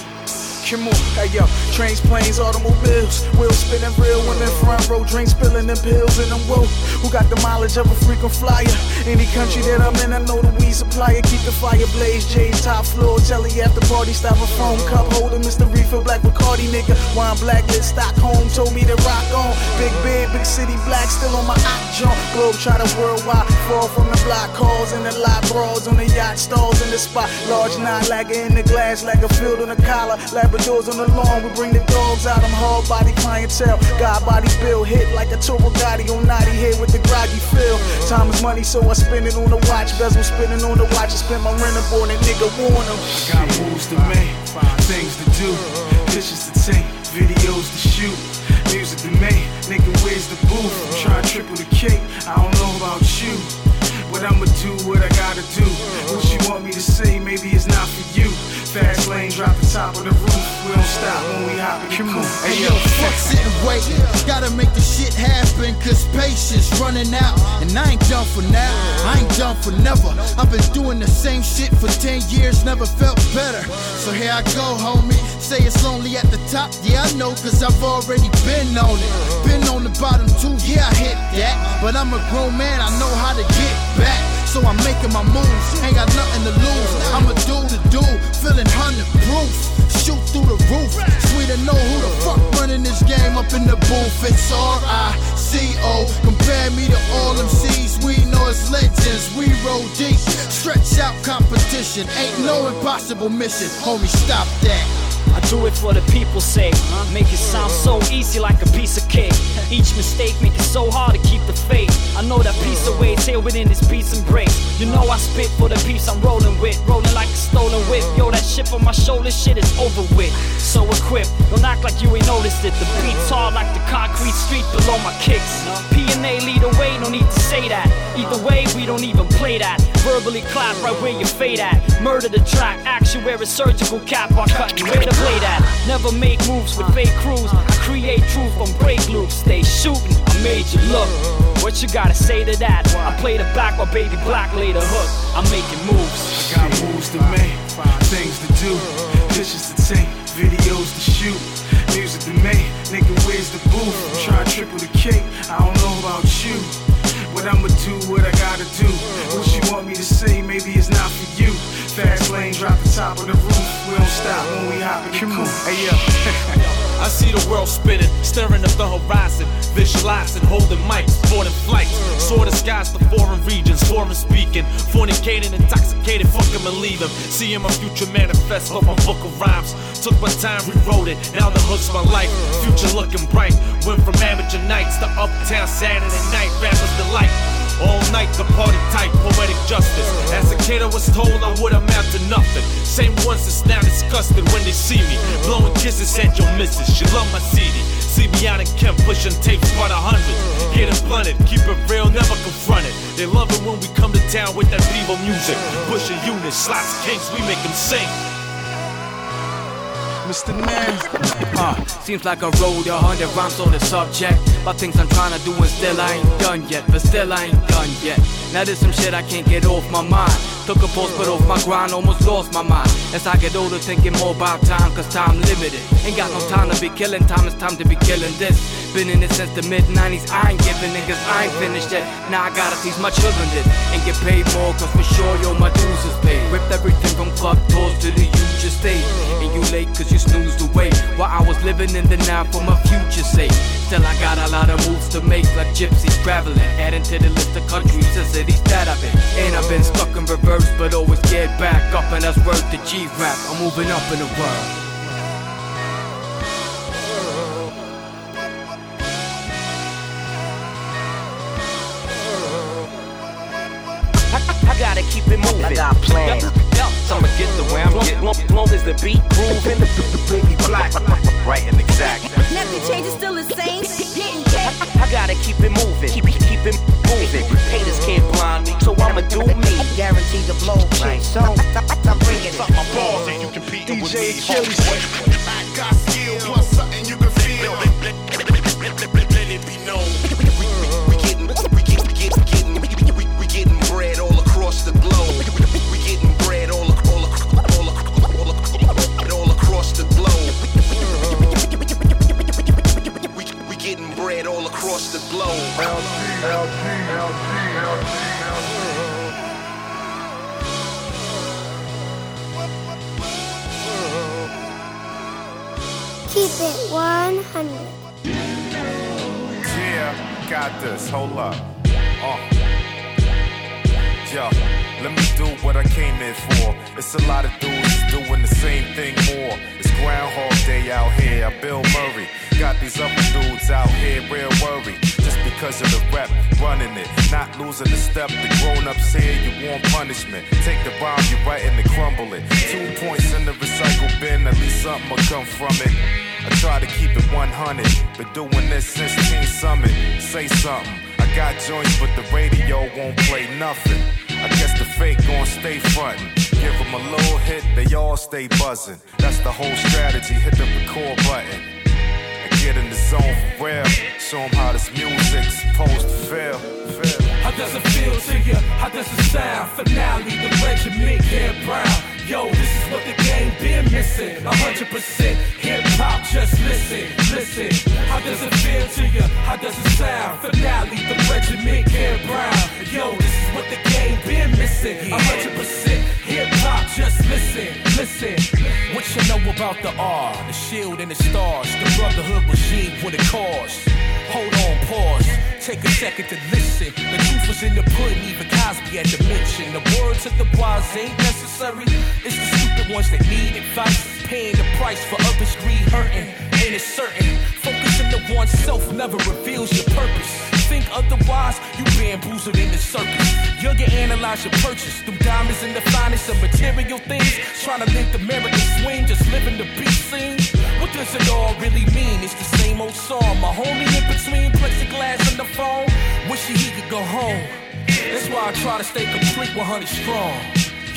Come on, hey yo, trains, planes, automobiles, wheels spinning, real women front row, drinks spilling them pills in them whoa. Who got the mileage of a frequent flyer? Any country that I'm in, I know the weed supplier. Keep the fire blaze, J's top floor, jelly after party, styrofoam cup holder, Mr. Refill, black Bacardi nigga, wine black lit, Stockholm told me to rock on. Big bed, big city black, still on my op jump. Globe trotter worldwide, fall from the block calls and the lot brawls on the yacht stalls in the spot. Large knot lagger in the glass, like a field on a collar. Labradors on the lawn, we bring the dogs out. I'm hard body clientele, God body bill hit like a turbo Gotti on naughty head with the groggy feel. Time is money, so I spend it on the watch. Bezel spinning on the watch, I spend my rent up on it, nigga warn them. Got moves to make, things to do, pictures to take, videos to shoot, music to make. Nigga, where's the booth? I'm trying to triple the cake. I don't know about you, but I'ma do what I gotta do. What you want me to say, maybe it's not for you. Fast lane, drop the top of the roof. We don't stop when we hop in the coupe. Hey yo, fuck sitting waiting. Gotta make the shit happen, cause patience running out. And I ain't done for now, I ain't done for never. I've been doing the same shit for 10 years, never felt better. So here I go, homie. Say it's lonely at the top, yeah I know, cause I've already been on it. Been on the bottom too, yeah I hit that. But I'm a grown man, I know how to get back. So I'm making my moves, ain't got nothing to lose. I'm a do, feeling 100 proof. Shoot through the roof, sweet to know who the fuck running this game up in the booth. It's R-I-C-O, compare me to all them C's. We know it's legends, we roll deep. Stretch out competition, ain't no impossible mission. Homie, stop that. I do it for the people's sake. Make it sound so easy like a piece of cake. Each mistake make it so hard to keep the faith. I know that piece of weight here within this beats and breaks. You know I spit for the peeps I'm rolling with. Rolling like a stolen whip. Yo, that shit on my shoulder, shit is over with. So equipped, don't act like you ain't noticed it. The beat's hard like the concrete street below my kicks. P&A lead the way, no need to say that. Either way, we don't even play that. Verbally clap right where you fade at. Murder the track, action where a surgical cap. I cut you. Where the Play that. Never make moves with fake crews. I create truth on break loops. Stay shooting, I made you look. What you gotta say to that? I play the back while Baby Black lay the hook. I'm making moves. I got moves to make, things to do, pictures to take, videos to shoot, music to make. Nigga, where's the booth? Try triple the cake. I don't know about you, but I'ma do what I gotta do. What you want me to say, maybe it's not for you. Fast lane, drop the top of the roof. We don't stop when we hop in the coupe. Hey, I see the world spinning, staring up the horizon, visualizing, holding mics, boarding flights. Saw the skies to foreign regions, foreign speaking, fornicating, intoxicated, fuck him and leave him. Seeing my future manifest on my book of rhymes. Took my time, rewrote it, now the hook's my life. Future looking bright, went from amateur nights to uptown Saturday night, rappers delight. All night, the party type, poetic justice. As a kid, I was told I would amount to nothing. Same ones that's now disgusted when they see me. Blowing kisses at your missus, she love my CD. See me out in Kemp, pushing tapes by the hundred. Getting blunted, keep it real, never confronted. They love it when we come to town with that Vivo music. Pushing units, slots, kings, we make them sing. Mr. Man. Seems like I wrote 100 rhymes on the subject about things I'm trying to do and still I ain't done yet. But still I ain't done yet. Now there's some shit I can't get off my mind. Took a pause, but off my grind, almost lost my mind. As I get older, thinking more about time, cause time limited. Ain't got no time to be killing, time is time to be killing this. Been in it since the mid-90s, I ain't giving niggas, I ain't finished yet. Now I gotta teach my children this, and get paid more, cause for sure, yo, my dues is paid. Ripped everything from club tours to the huge estate. And you late cause you snoozed away, while I was living in the now for my future's sake. Still I got a lot of moves to make, like gypsies traveling, adding to the list of countries and cities that I've been. And I've been stuck in reverse, but always get back up, and that's word to G-Rap. I'm moving up in the world. I gotta keep it moving. I got plans. I'ma get the way I'm getting. Long as the beat grooving, Baby Black, right and exact. Nothing changes, still the same. Getting paid. I gotta keep it moving. Keep it moving. Haters can't blind me, so I'ma do me. Guaranteed to blow right. So I'm bringing it. Suck my balls and you compete with me. I got skill plus something you can feel. Let it be known. We getting bread all across the globe. We getting bread all across the globe. We getting bread all across the globe. Keep it 100. Yeah, got this. Hold up. Yo, let me do what I came in for. It's a lot of dudes doing the same thing more. It's Groundhog Day out here. Bill Murray got these other dudes out here real worried. Just because of the rep, running it, not losing the step. The grown-ups here, you want punishment. Take the bomb, you right and crumble it. 2 points in the recycle bin, at least something will come from it. I try to keep it 100, been doing this since Teen Summit. Say something, I got joints, but the radio won't play nothing. I guess the fake gon' stay frontin'. Give them a little hit, they all stay buzzing. That's the whole strategy, hit the record button. And get in the zone for real. Show them how this music's supposed to feel. How does it feel to you? How does it sound? Finale, the regiment, Ken Brown. Yo, this is what the game been missing. 100% hip-hop, just listen. How does it feel to you? How does it sound? Finale, the regiment, Ken Brown. Yo, this is what the game been missing. 100% hip-hop, just listen. What you know about the R, the shield and the stars, the brotherhood regime, what it caused? Hold on, pause. Take a second to listen. The truth was in the pudding, even Cosby had to mention. The words of the wise ain't necessary. It's the stupid ones that need advice. Paying the price for others' greed hurting. Ain't it certain? Focusing on oneself never reveals your purpose. Think otherwise, you bamboozled in the circus. You'll get analyze your purchase. Them diamonds in the finest of material things. Trying to live the American swing, just living the beat scene. What does it all really mean? It's the same old song. My homie in between plexiglass and the phone. Wishing he could go home. That's why I try to stay complete 100 strong. Yeah.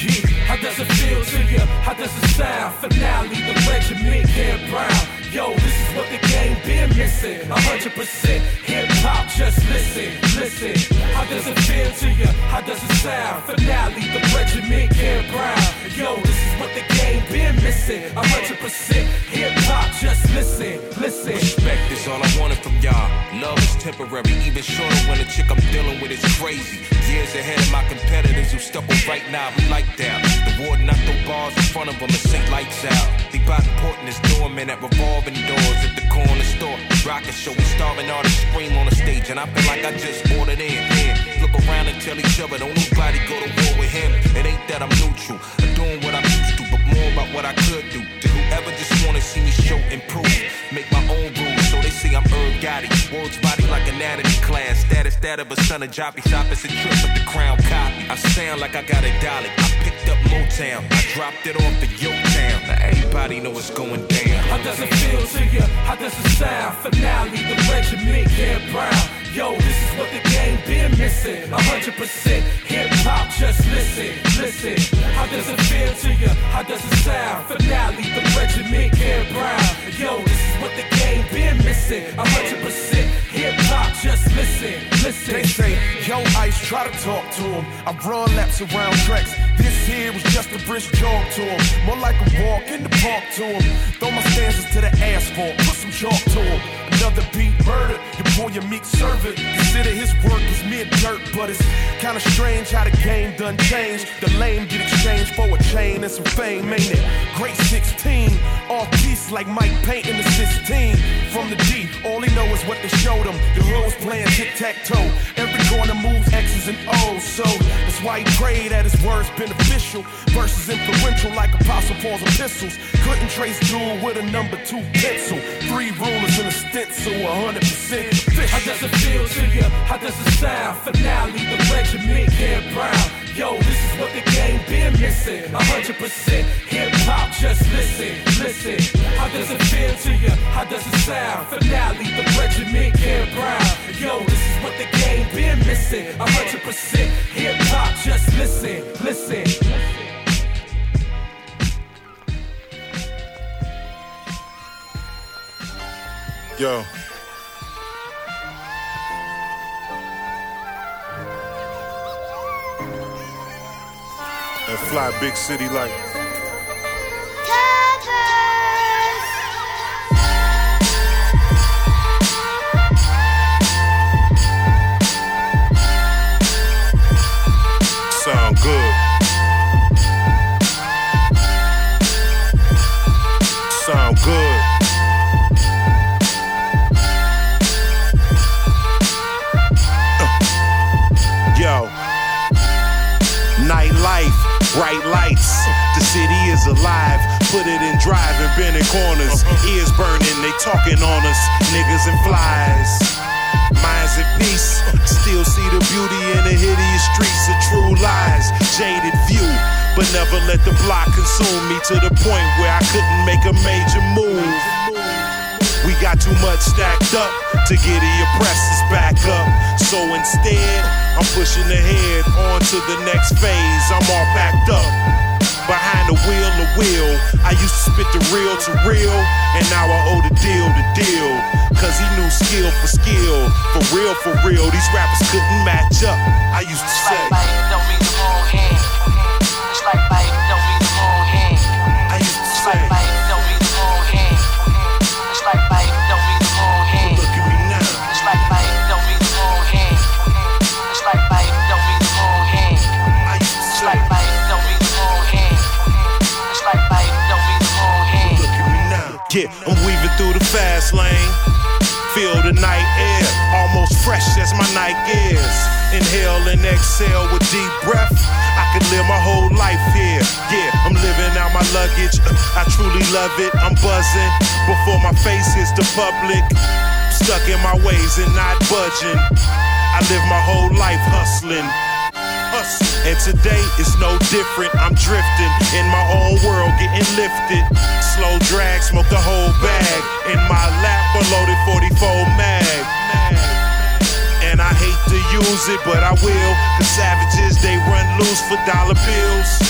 How does it feel to you? How does it sound? Finale, the regiment, Ken Brown. Yo, this is what the game been missing. 100% hip hop, just listen, listen. How does it feel to you? How does it sound? Finale, the regiment, Ken Brown. Yo, this is what the game been missing. 100% hip hop, just listen, listen. Respect is all I wanted from y'all. Love is temporary, even shorter when the chick I'm dealing with is crazy. Years ahead of my competitors who step up right now, we like that. The warden, I throw bars in front of them and say lights out. They about important as doormen at revolving doors at the corner store. Rocket show, we starving artists scream on the stage, and I feel like I just ordered in. Look around and tell each other, don't nobody go to war with him. It ain't that I'm neutral, I'm doing what I'm used to, but more about what I could do. To whoever just wanna see me show improve, make my own rules, so they say I'm Irv Gotti. Words body like anatomy class, status that of a son of Joppy. Opposite trip of the crown copy. I sound like I got a dollar. I picked up Motown, I dropped it off at Yo Town. Now everybody know what's going down. How does it feel to you? How does it sound? Finale, the regiment, Ken Brown. Yo, this is what the game been missing. 100% hip hop, just listen, listen. How does it feel to you? How does it sound? Finale, the regiment, Ken Brown. Yo, this is what the game been missing. 100% hip hop, just listen, listen. They say, yo, Ice, try to talk to him. I run laps around tracks. This here was just a brisk jog to him. More like a walk in the park to him. Throw my stanzas to the asphalt, put some chalk to him. Another beat murder, your boy, your meek servant. Consider his work as mere dirt, but it's kinda strange how the game done changed. The lame get exchanged for a chain and some fame, ain't it? Great 16, all pieces like Mike painting the 16. From the D, all he know is what they showed him. The hood was playing tic-tac-toe. Every corner moves X's and O's, so that's why he prayed that his words beneficial. Verses influential like Apostle Paul's epistles. Couldn't trace Jewel with a number 2 pencil. 3 rulers and a stencil, 100% official. How does it feel to you? How does it sound? Finale, the regiment, Ken Brown. Yo, this is what the game been missing. 100% hip hop, just listen, listen. How does it feel to you? How does it sound? Finale, the regiment, Ken Brown. Yo, this is what the game been missing. 100% hip hop, just listen, listen. Yo. And fly big city like sound good. Sound good. Yo. Nightlife, bright lights. The city is alive. Put it in drive and bend in corners. Ears burning, they talking on us. Niggas and flies. Minds at peace. Still see the beauty in the hideous streets of true lies. Jaded view, but never let the block consume me to the point where I couldn't make a major move. We got too much stacked up to get the oppressors back up. So instead, I'm pushing ahead on to the next phase. I'm all packed up. Behind the wheel, I used to spit the real to real, and now I owe the deal to deal. Cause he knew skill for skill. For real, these rappers couldn't match up. I used to say, don't be the wrong hand. It's like Mike, don't be the wrong hand. I used to say, don't be the wrong hand. It's like Mike, don't be the wrong hand. Look at me now. It's like Mike, don't be the wrong hand. It's like Mike, don't be the wrong hand. I used to It's say, like Mike, don't be the wrong hand. It's like Mike, don't be the wrong hand. look at me now. Yeah, I'm weaving through the fast lane. Feel the night air, almost fresh as my night is. Inhale and exhale with deep breath. I could live my whole life here. Yeah, I'm living out my luggage. I truly love it. I'm buzzing before my face hits the public. Stuck in my ways and not budging. I live my whole life hustling. And today is no different. I'm drifting in my own world, getting lifted. Slow drag, smoke the whole bag. In my lap, a loaded 44 mag. And I hate to use it, but I will. Cause savages, they run loose for dollar bills.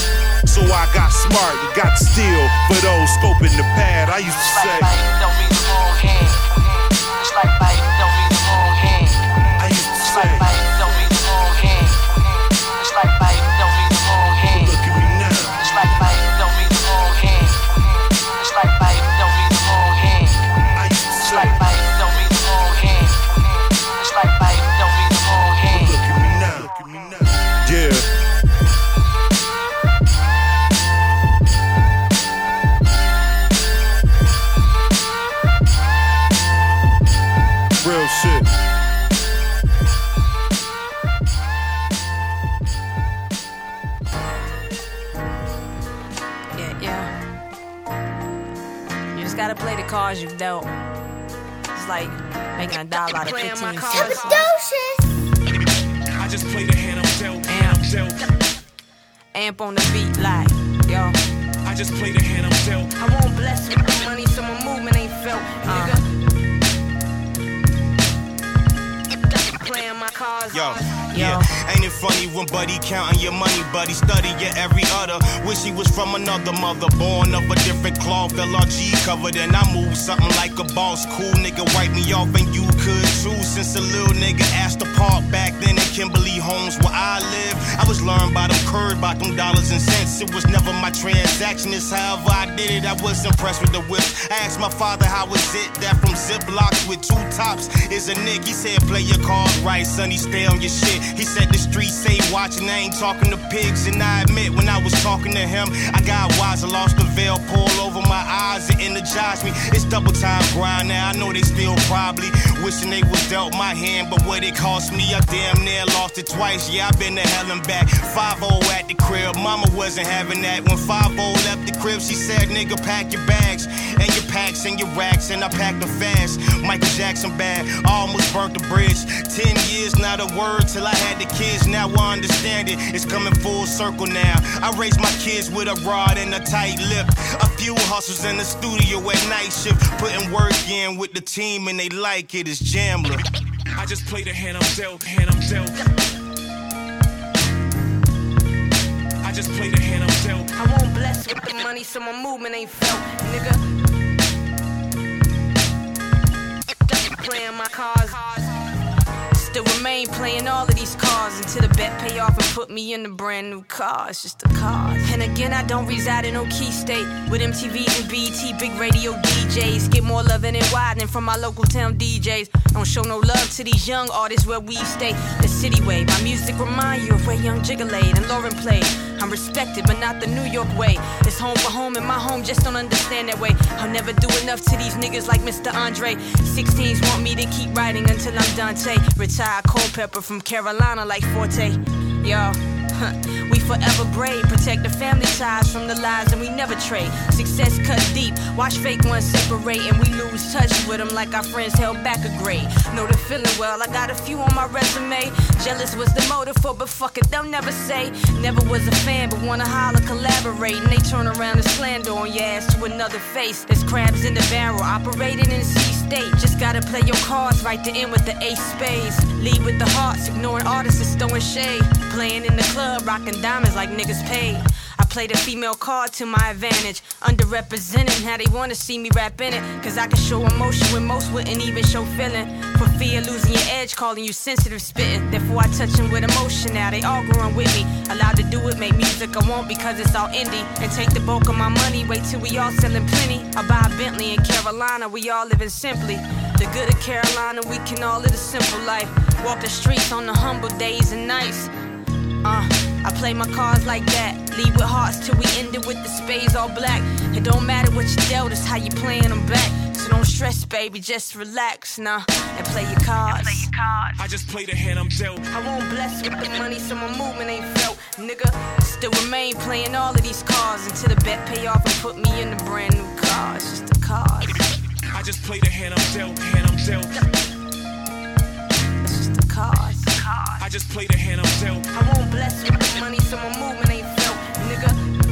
So I got smart and got to steal for those scoping the pad. I used to say, don't be the wrong hand. It's like bite, don't be the wrong hand. I used to say, don't be the wrong hand. It's like bite, don't be the wrong hand. Look at me now. It's like bite, don't be the wrong hand. It's like bite, don't be the wrong hand. I used to It's say, like bite, don't be the wrong hand. It's like bite, don't be the wrong hand. look at me now. Look at me now. Yeah. Real shit. Yeah. You just gotta play the cards you've dealt. It's like making $1 out of 15 cents. I just play the hand I'm dealt. Amp on the beat like, yo. I just play the hand I'm dealt. I won't bless with the money, so my movement ain't felt, nigga. Playing my cards. Yo, yeah, ain't it funny when buddy counting your money, buddy study your every other. Wish he was from another mother, born of a different cloth, LRG covered, and I move something like a boss. Cool nigga, wipe me off, and you could too. Since a little nigga asked to park back then in Kimberly Homes where I live, I was learned by them curd, by them dollars and cents. It was never my transaction, it's however I did it. I was impressed with the whips. I asked my father how was it that from Ziplocs with 2 tops is a nick. He said play your cards right, sonny, stay on your shit. He said the streets say watching, I ain't talking to pigs. And I admit when I was talking to him, I got wise, I lost the veil, pulled over my eyes, it energized me. It's double time grind now, I know they still probably wishing they was dealt my hand, but what it cost me, I damn near lost it twice. Yeah, I been to hell and back. 5-0 at the crib, mama wasn't having that. When 5-0 left the crib, she said, nigga, pack your bags and your packs and your racks, and I packed them fast. Michael Jackson bad, I almost burnt the bridge. 10 years, not a word till I had the kids. Now I understand it, it's coming full circle now. I raised my kids with a rod and a tight lip. A few hustles in the studio at night shift, putting work in with the team and they like it. It's Jamla. I just play the hand I'm dealt, hand I'm dealt. I just play the hand I'm dealt. I won't bless with the money, so my movement ain't felt, nigga. Playing my cards. Still remain playing all of these cards until the bet pay off and put me in a brand new car. It's just a car. And again, I don't reside in no key state with MTVs and BT, big radio DJs. Get more love and widening from my local town DJs. Don't show no love to these young artists where we stay. The city way, my music remind you of where Young Jigga laid and Lauren played. I'm respected, but not the New York way. It's home for home, and my home just don't understand that way. I'll never do enough to these niggas like Mr. Andre. 16s want me to keep writing until I'm Dante. Retired Culpepper from Carolina like Forte. Yo, we forever brave, protect the family ties from the lies, and we never trade. Success cut deep, watch fake ones separate, and we lose touch with them like our friends held back a grade. Know the feeling well, I got a few on my resume. Jealous was the motive for, but fuck it, they'll never say. Never was a fan, but wanna holler, collaborate, and they turn around and slander on your ass to another face. There's crabs in the barrel, operating in C-state. Just gotta play your cards right to end with the ace spades. Lead with the hearts, ignoring artists and throwing shade. Playing in the club, rocking diamonds like niggas paid. I play the female card to my advantage. Underrepresented, how they wanna see me rap in it. Cause I can show emotion when most wouldn't even show feeling. For fear of losing your edge, calling you sensitive spitting. Therefore I touch them with emotion now, they all growing with me. Allowed to do it, make music I want because it's all indie. And take the bulk of my money, wait till we all selling plenty. I buy a Bentley in Carolina, we all living simply. The good of Carolina, we can all live a simple life. Walk the streets on the humble days and nights. I play my cards like that. Lead with hearts till we end it with the spades all black. It don't matter what you dealt, it's how you playing them back. So don't stress, baby, just relax, nah, and play your cards. I just play the hand I'm dealt. I won't bless with the money, so my movement ain't felt, nigga. Still remain playing all of these cards until the bet pay off and put me in a brand new car. It's just a card. I just play the hand I'm dealt, hand I'm dealt. It's just a card. I just play the hand I'm dealt. I won't bless with the money, so my movement ain't felt, nigga.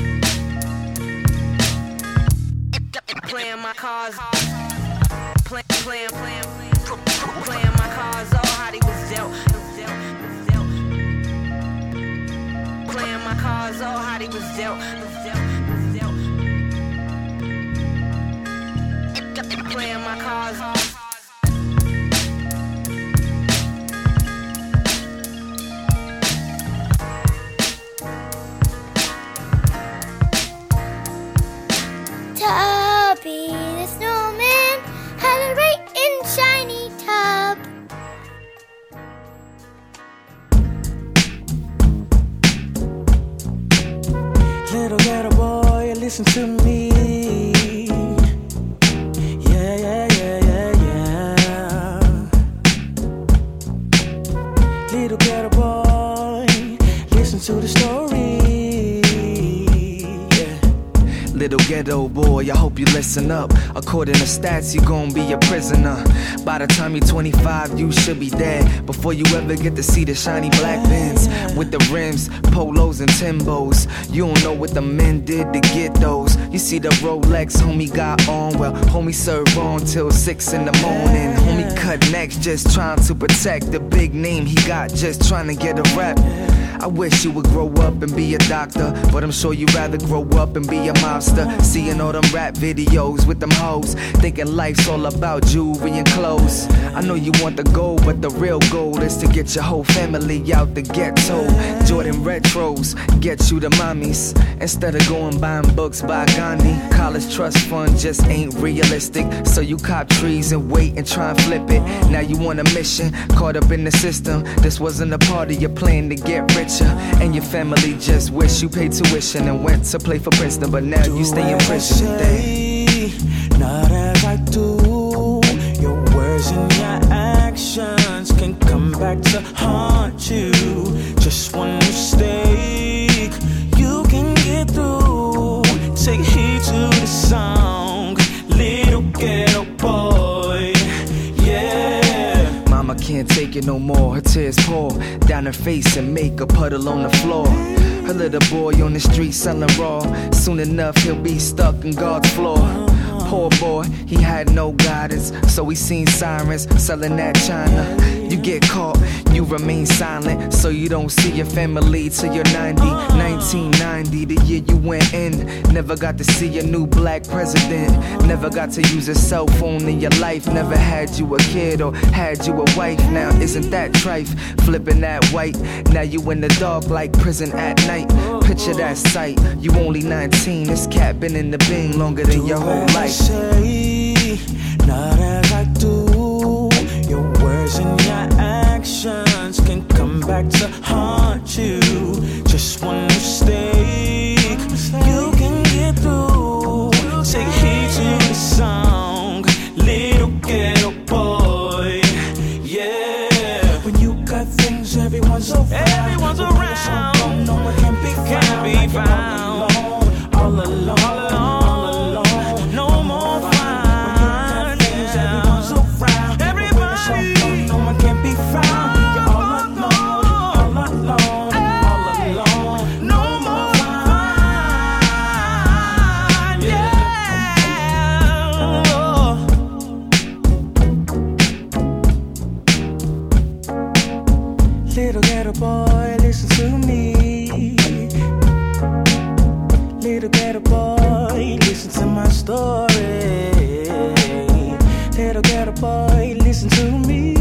Playing my cards, playing my cards, all how they was dealt. Playing my cards, all how they was Playing my cards. Tubby the snowman had a great and shiny tub. Little ghetto boy, listen to me. Yeah, yeah, yeah, yeah, yeah. Little ghetto boy, listen to the story. Little ghetto boy, I hope you listen up. According to stats, you gon' be a prisoner. By the time you're 25, you should be dead. Before you ever get to see the shiny black Benz with the rims, polos and Timbos. You don't know what the men did to get those. You see the Rolex homie got on. Well, homie served on till 6 in the morning. Homie cut necks just trying to protect the big name he got, just trying to get a rep. I wish you would grow up and be a doctor, but I'm sure you'd rather grow up and be a mobster. Seeing all them rap videos with them hoes, thinking life's all about jewelry and clothes. I know you want the gold, but the real goal is to get your whole family out the ghetto. Jordan retros get you the mommies, instead of going buying books by Gandhi. College trust fund just ain't realistic, so you cop trees and wait and try and flip it. Now you on a mission, caught up in the system. This wasn't a part of your plan to get richer, and your family just wish you paid tuition and went to play for Princeton, but now you stay in prison. Not as I do. Your words and your actions can come back to haunt you. Just one mistake, you can get through. Take heed to the song, little ghetto boy. Yeah. Mama can't take it no more. Her tears pour down her face and make a puddle on the floor. Her little boy on the street selling raw. Soon enough he'll be stuck in God's floor. Poor boy, he had no guidance, so he seen sirens selling that China. You get caught, you remain silent, so you don't see your family till you're 90. 1990, the year you went in. Never got to see a new black president. Never got to use a cell phone in your life. Never had you a kid or had you a wife. Now isn't that trife? Flipping that white. Now you in the dark like prison at night. Picture that sight. You only 19. This cat been in the bin longer than your whole life. Say, not as I do. Your words and your actions can come back to haunt you. Just one mistake, you can get through. Take heed to the song, little ghetto boy. Yeah. When you got things, everyone's around. Everyone's around. No one can be found. All alone. All alone. Little ghetto boy, listen to me. Little ghetto boy, listen to my story. Little ghetto boy, listen to me.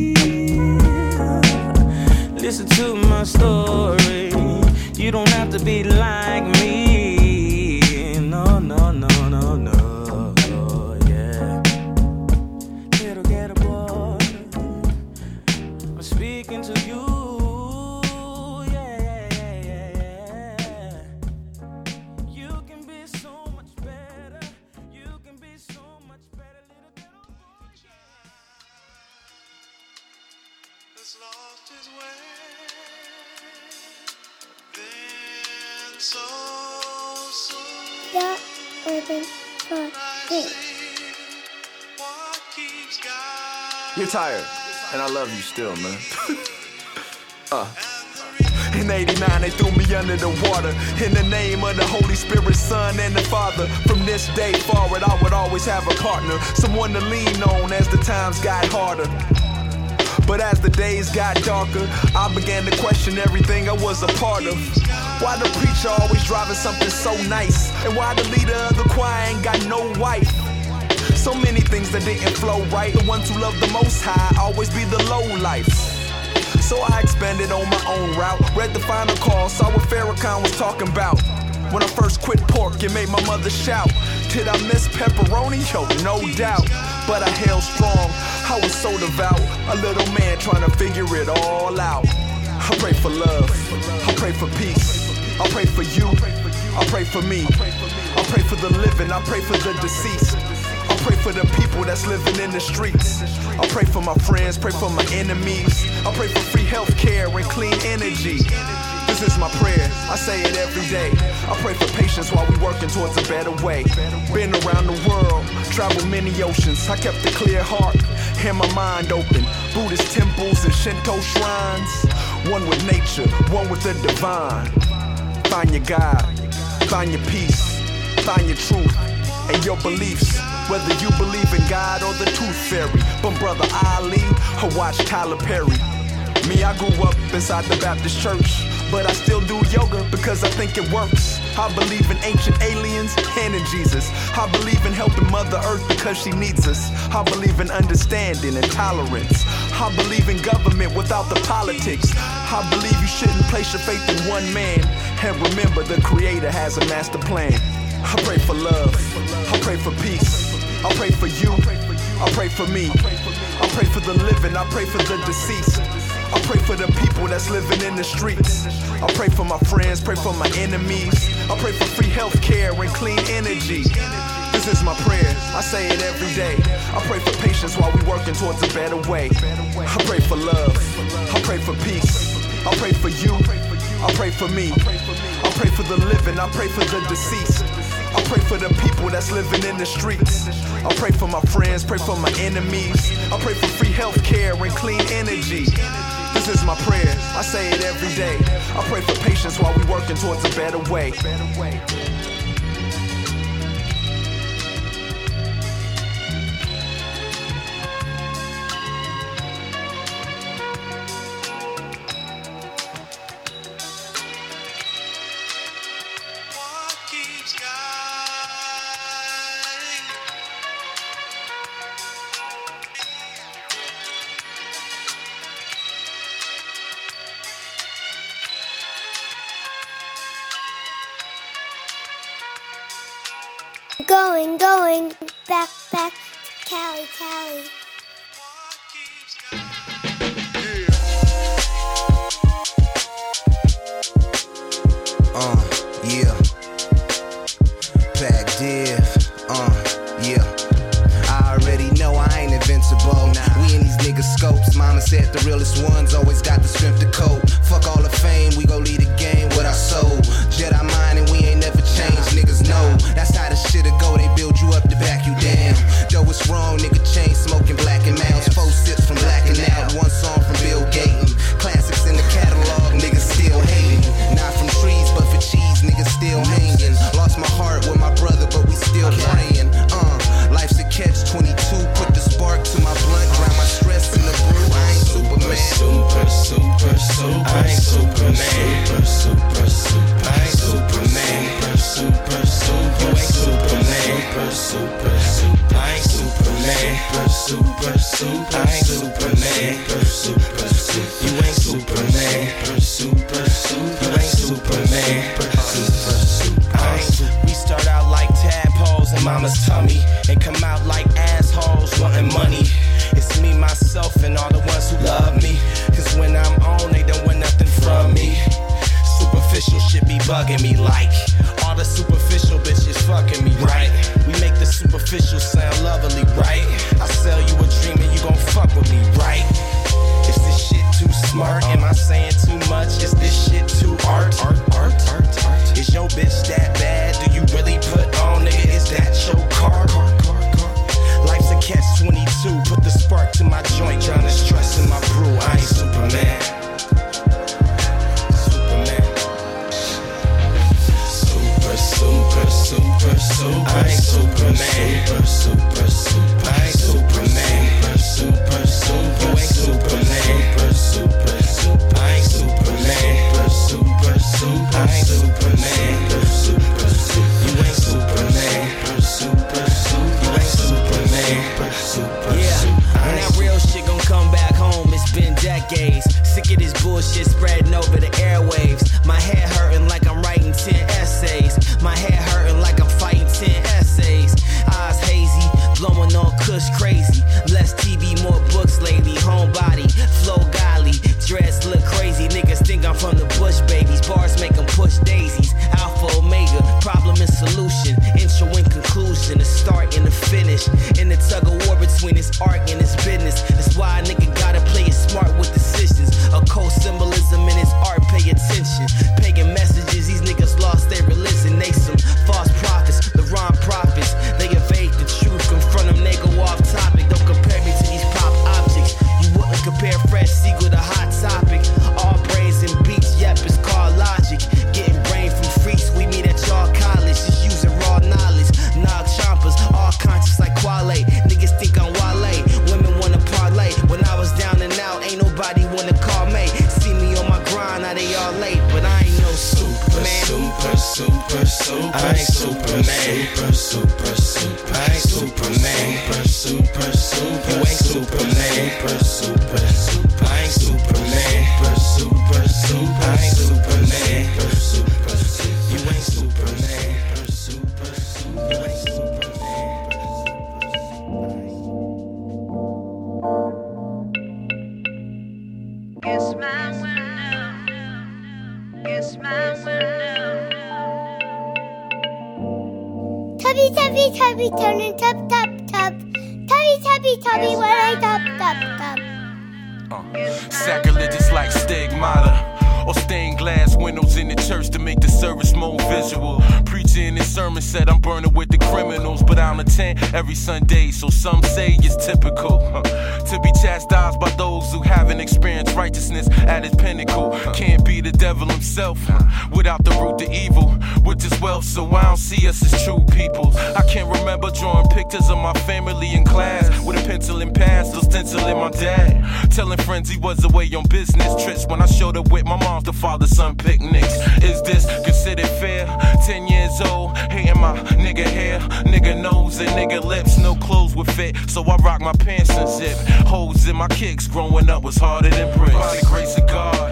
Listen to my story. You don't have to be like me. No, no, no, no, no. Yeah. Little ghetto boy, I'm speaking to you. The Urban Project. You're tired, and I love you still, man. In 89, they threw me under the water. In the name of the Holy Spirit, Son, and the Father. From this day forward, I would always have a partner. Someone to lean on as the times got harder. But as the days got darker, I began to question everything I was a part of. Why the preacher always driving something so nice? And why the leader of the choir ain't got no wife? So many things that didn't flow right. The ones who love the most high always be the low lives. So I expanded on my own route. Read the final call, saw what Farrakhan was talking about. When I first quit pork, it made my mother shout. Did I miss pepperoni? Yo, no doubt. But I held strong, I was so devout. A little man trying to figure it all out. I pray for love, I pray for peace, I pray for you, I pray for me. I pray for the living, I pray for the deceased. I pray for the people that's living in the streets. I pray for my friends, pray for my enemies. I pray for free health care and clean energy. This is my prayer, I say it every day. I pray for patience while we working towards a better way. Been around the world, traveled many oceans. I kept a clear heart and my mind open. Buddhist temples and Shinto shrines. One with nature, one with the divine. Find your God, find your peace, find your truth and your beliefs. Whether you believe in God or the Tooth Fairy, from Brother Ali or watch Tyler Perry. Me, I grew up inside the Baptist church, but I still do yoga because I think it works. I believe in ancient aliens and in Jesus. I believe in helping Mother Earth because she needs us. I believe in understanding and tolerance. I believe in government without the politics. I believe you shouldn't place your faith in one man. And remember, the Creator has a master plan. I pray for love, I pray for peace, I pray for you, I pray for me. I pray for the living, I pray for the deceased. I pray for the people that's living in the streets. I pray for my friends, pray for my enemies. I pray for free health care and clean energy. This is my prayer, I say it every day. I pray for patience while we working towards a better way. I pray for love, I pray for peace. I pray for you, I pray for me. I pray for the living, I pray for the deceased. I pray for the people that's living in the streets. I pray for my friends, pray for my enemies. I pray for free health care and clean energy. This is my prayer, I say it every day. I pray for patience while we working towards a better way. Going, back to Cali. Yeah. Pac Div, yeah. I already know I ain't invincible. We in these niggas scopes. Mama said the realest ones always got the strength to cope. Fuck all the fame, we gon' lead the game with our soul. Jedi mind and we ain't never changed, niggas know. That's how the shit'll go, they build you up to back you down. Though it's wrong, nigga, chain smoking, black and mouse. 4 sips from blacking out, 1 song from Bill Gaten. Classics in the catalog, niggas still hating. Not from trees, but for cheese, niggas still hanging. Lost my heart with my brother, but we still praying. Life's a catch-22, put the spark to my blunt, drown my stress in the brew. I ain't Superman. I ain't Superman. I ain't Superman. You ain't Superman. I ain't Superman. I ain't Superman. You ain't Superman. You ain't Superman. We start out like tadpoles in mama's tummy and come out like assholes wanting money. It's me, myself, and all the ones who love me. Cause when I'm on, they don't want nothing from me. Superficial shit be bugging me like all the superficial bitches fucking me, right? We make the superficial sound lovely, right? I sell you a dream and you gon' fuck with me, right? Is this shit too smart? Am I saying too much? Is this shit too art? Is your bitch that bad? Do you really put on, nigga? Is that your car? Life's a catch-22. bullshit spreading over the airwaves. My head hurting like I'm writing 10 essays. My head hurting like I'm fighting 10 essays. Eyes hazy, blowing on kush crazy. Less TV, more books lately. Homebody, flow golly. Dreads look crazy. Niggas think I'm from the Bush babies. Bars make them push daisies. Alpha, Omega, problem and solution. Intro and conclusion. The start and the finish. In the tug of war between his art and his business. That's why a nigga gotta play it smart with decisions. Occult symbolism in his art, pay attention. Pagan messages, these niggas lost their religion. They some false prophets, the wrong prophets. They evade the truth, confront them, they go off topic. Don't compare me to these pop objects. You wouldn't compare Fresh Siegel to Hot Topic. All brains and beats, yep, it's called logic. Getting brain from freaks, we meet at y'all college. Just using raw knowledge. Nog chompers, all conscious like Quale. Niggas think I'm Wale, women wanna parlay. When I was down and out, ain't nobody wanna call me. See me on my grind, now they all late, but I ain't no Superman. I ain't Superman. I ain't Superman. You ain't Superman. I ain't Superman. I ain't Superman. You ain't Superman. Kiss my window. Kiss my window. Tubby, tubby, tubby, turning tub, tub, tub. Tubby, tubby, tubby, when I tub, tub, tub. Sacrilegious like stigmata. Or stained glass windows in the church to make the service more visual. Preacher in his sermon said I'm burning with the criminals, but I'm attend every Sunday, so some say it's typical to be chastised by those who haven't experienced righteousness at its pinnacle. Can't be the devil himself without the root of evil, which is wealth, so I don't see us as true people. I can't remember drawing pictures of my family in class with a pencil and past, stenciling my dad, telling friends he was away on business trips when I showed up with my mom to father-son picnics. Is this considered fair? 10 years old, hating my nigga hair, nigga nose and nigga lips. No clothes would fit, so I rock my pants and zip. Hoes in my kicks, growing up was harder than bricks. By the grace of God,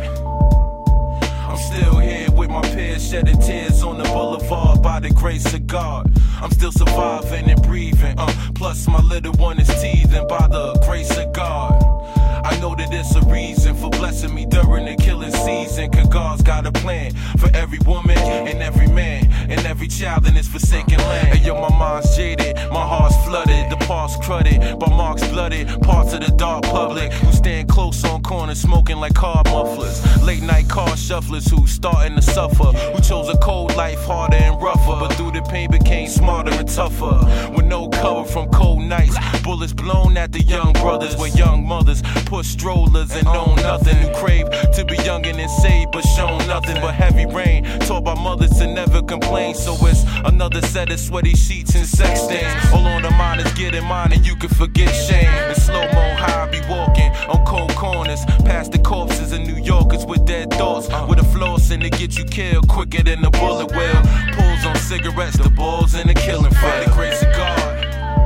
I'm still here with my peers, shedding tears on the boulevard. By the grace of God, I'm still surviving and breathing. Plus my little one is teething. By the grace of God, I know that it's a reason for blessing me during the killing season. Cause God's got a plan for every woman and every man and every child in this forsaken land. And yo, my mind's jaded, my heart's flooded. The past cruddy by marks blooded. Parts of the dark public who stand close on corners smoking like car mufflers. Late night car shufflers who starting to suffer. Who chose a cold life harder and rougher, but through the pain became smarter and tougher. With no cover from cold nights, bullets blown at the young brothers. Where young mothers push strollers and know nothing. Who crave to be young and saved but shown nothing but heavy rain. Taught by mothers to never complain. So it's another set of sweaty sheets and sex stains. All on the mind is getting mine and you can forget shame. In slow-mo how I be walking on cold corners, past the corpses of New Yorkers with dead thoughts, with a floss and to get you killed quicker than a bullet will. Pulls on cigarettes, the balls and the killing field. By the grace of God,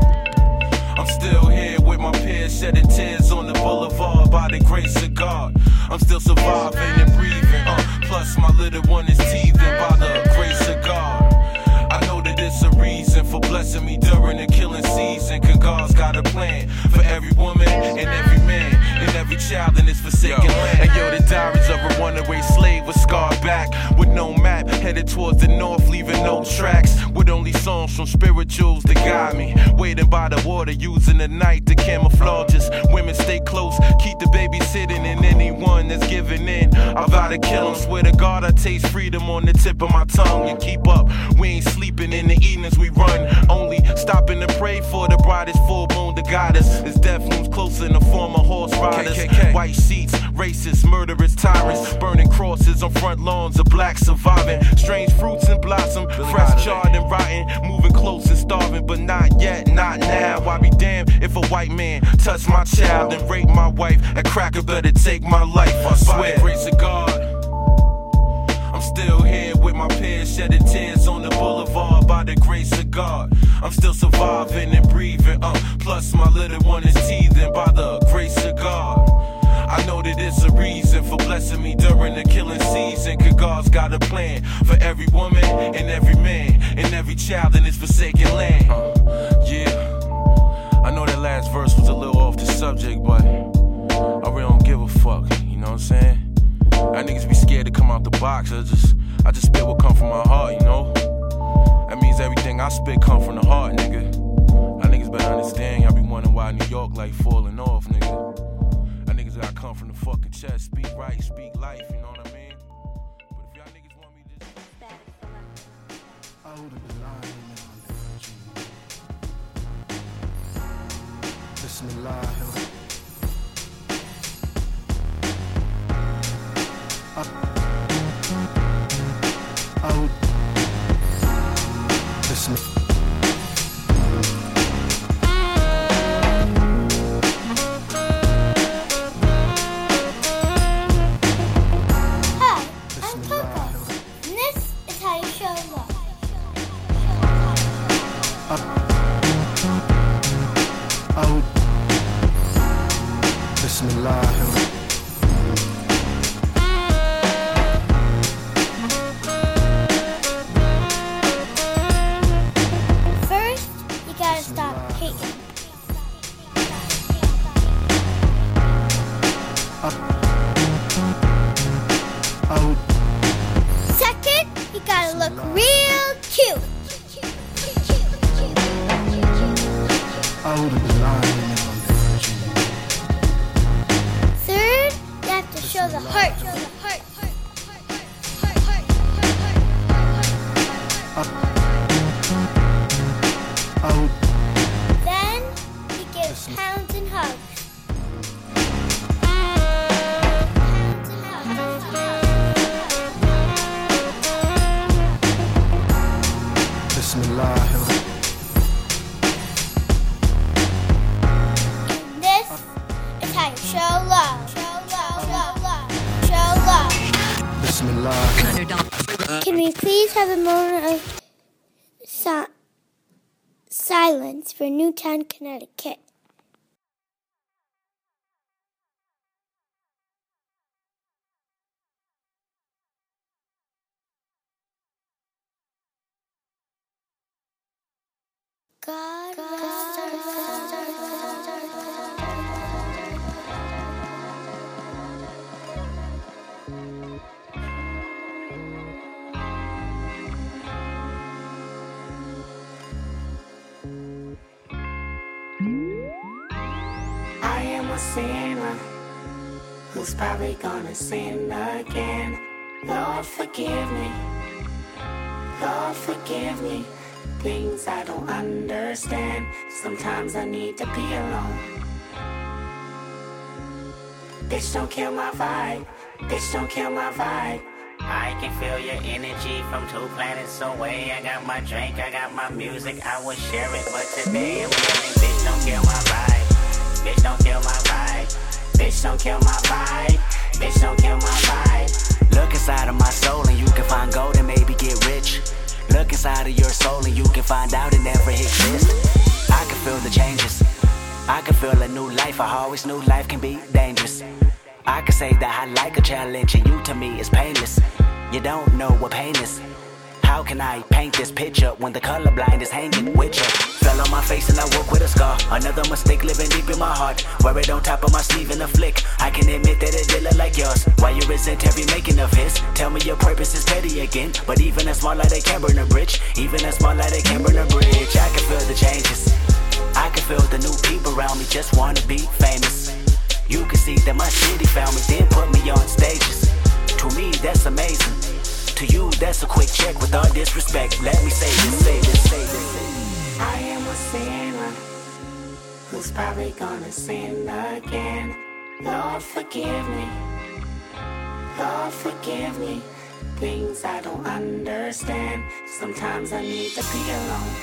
I'm still here with my peers, shedding tears on the boulevard. By the grace of God, I'm still surviving and breathing. Plus my little one is teething. By the grace of God, I know that it's a reason for blessing me during the killing season. Cause God's got a plan for every woman and every man and every child in this forsaken land. And yo, the diaries of a runaway slave was scarred back with no map, headed towards the north, leaving no tracks. With only songs from spirituals to guide me. Waiting by the water, using the night to camouflage us. Women stay close, keep the babies hidden, and anyone that's giving in, I vow to kill them. Swear to God, I taste freedom on the tip of my tongue. And keep up, we ain't sleeping in the evenings, we run. Only stopping to pray for the brightest full moon to guide us. As death looms closer in the form of horse riders. White sheets, racist, murderous tyrants. Burning crosses on front lawns of black surviving. Strange fruits and blossom, fresh charred and rotten. Moving close and starving, but not yet, not now. I be damned if a white man touch my child and rape my wife. A cracker better take my life, I swear. By the grace of God, I'm still here with my peers, shedding tears on the boulevard. By the grace of God, I'm still surviving and breathing. Plus my little one is teething. By the grace of God, I know that it's a reason for blessing me God's got a plan for every woman and every man and every child in this forsaken land. Yeah, I know that last verse was a little off the subject, but I really don't give a fuck, you know what I'm saying? That niggas be scared to come out the box. I just spit what come from my heart, you know? That means everything I spit come from the heart, nigga. That niggas better understand. Y'all be wondering why New York like falling off, nigga. That niggas gotta come from the fucking chest. Speak right, speak life, you know what I mean? But if y'all niggas want me to I would have been lying in Bismillah. I would Bismillah. Can we please have a moment of silence for Newtown, Connecticut? God I am a sinner who's probably gonna sin again. Lord, forgive me. Lord, forgive me. Things I don't understand. Sometimes I need to be alone. Bitch, don't kill my vibe. Bitch, don't kill my vibe. I can feel your energy from 2 planets away. I got my drink, I got my music, I would share it. But today I'm yelling, bitch, don't kill my vibe. Bitch, don't kill my vibe. Bitch, don't kill my vibe. Bitch, don't kill my vibe. Look inside of my soul and you can find gold and maybe get rich. Look inside of your soul and you can find out it never exists. I can feel the changes. I can feel a new life. I always knew life can be dangerous. I can say that I like a challenge and you to me is painless. You don't know what pain is. How can I paint this picture when the colorblind is hanging with you? Fell on my face and I woke with a scar. Another mistake living deep in my heart. Wear it on top of my sleeve in a flick. I can admit that it did look like yours. Why you resent every making of his? Tell me your purpose is petty again. But even a small light, they can burn a bridge. Even a small light, they can burn a bridge. I can feel the changes. I can feel the new people around me just wanna be famous. You can see that my city found me, then put me on stages. To me, that's amazing. To you, that's a quick check. With all disrespect, let me say this, say this, say this. I am a sinner who's probably gonna sin again. Lord, forgive me. Lord, forgive me. Things I don't understand. Sometimes I need to be alone.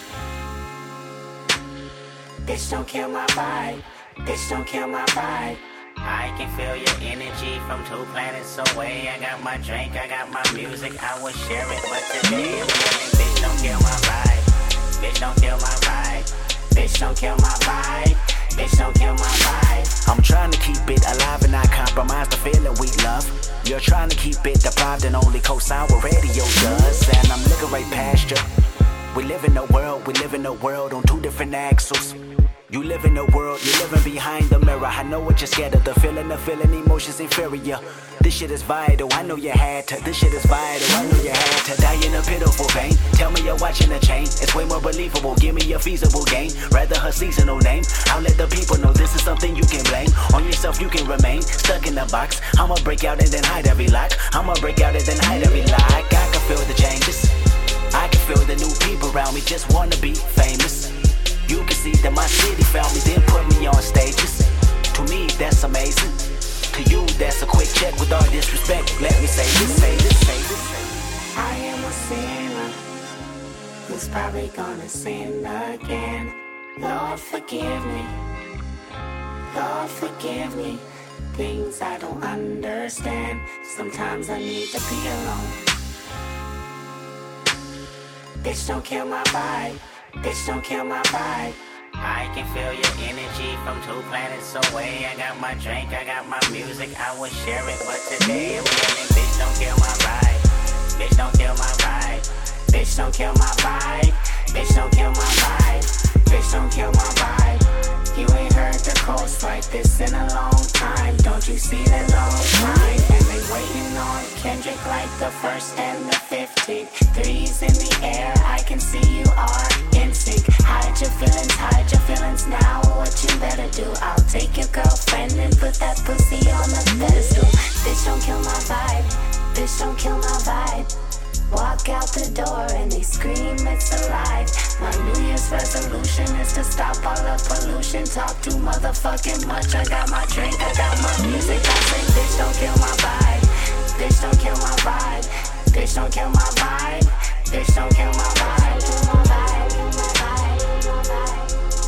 Bitch, don't kill my vibe. Bitch, don't kill my vibe. I can feel your energy from 2 planets away. I got my drink, I got my music, I would share it. But today I'm yelling, bitch, don't kill my vibe. Bitch, don't kill my vibe. Bitch, don't kill my vibe. Bitch, don't kill my vibe. I'm trying to keep it alive and not compromise the feeling we love. You're trying to keep it deprived and only co-sign what radio does. And I'm looking right past you. We live in a world on two different axles. You live in a world, you're living behind the mirror. I know what you're scared of, the feeling emotions inferior. This shit is vital, I know you had to. This shit is vital, I know you had to. Die in a pitiful pain, tell me you're watching a chain. It's way more believable, give me a feasible game. Rather her seasonal name, I'll let the people know this is something you can blame. On yourself you can remain, stuck in the box. I'ma break out and then hide every lock. I'ma break out and then hide every lock. I can feel the changes, I can feel the new people around me just wanna be famous. You can see that my city found me, then put me on stages. To me, that's amazing. To you, that's a quick check with all disrespect. Let me say this, say this, say this. I am a sinner who's probably gonna sin again. Lord, forgive me. Lord, forgive me. Things I don't understand. Sometimes I need to be alone. Bitch, don't kill my vibe. Bitch, don't kill my vibe. I can feel your energy from 2 planets away. I got my drink, I got my music, I would share it, but today I'm yelling, bitch, don't kill my vibe. Bitch, don't kill my vibe. Bitch, don't kill my vibe. Bitch, don't kill my vibe. Bitch, don't kill my vibe. You ain't heard the coast like this in a long time. Don't you see the long line? And they waiting on Kendrick like the 1st and the 15th. Threes in the air, I can see you are in sync. Hide your feelings now. What you better do? I'll take your girlfriend and put that pussy on the pedestal. Bitch, don't kill my vibe. Bitch, don't kill my vibe. Walk out the door and they scream it's alive. My New Year's resolution is to stop all the pollution. Talk too motherfucking much. I got my drink, I got my music. I say, bitch, don't kill my vibe. Bitch, don't kill my vibe. Bitch, don't kill my vibe. Bitch, don't kill my vibe. Kill my vibe. Kill my vibe. Kill my vibe.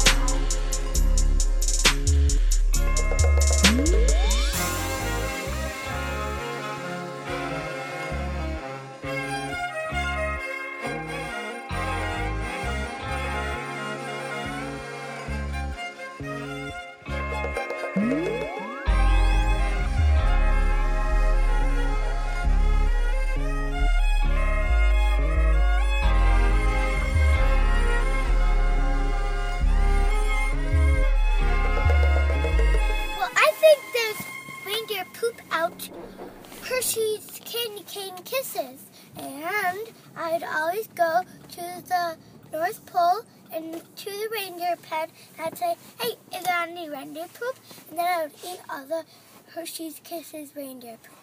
Hershey's candy cane kisses, and I'd always go to the North Pole and to the reindeer pen and I'd say, hey, is there any reindeer poop? And then I would eat all the Hershey's Kisses reindeer poop.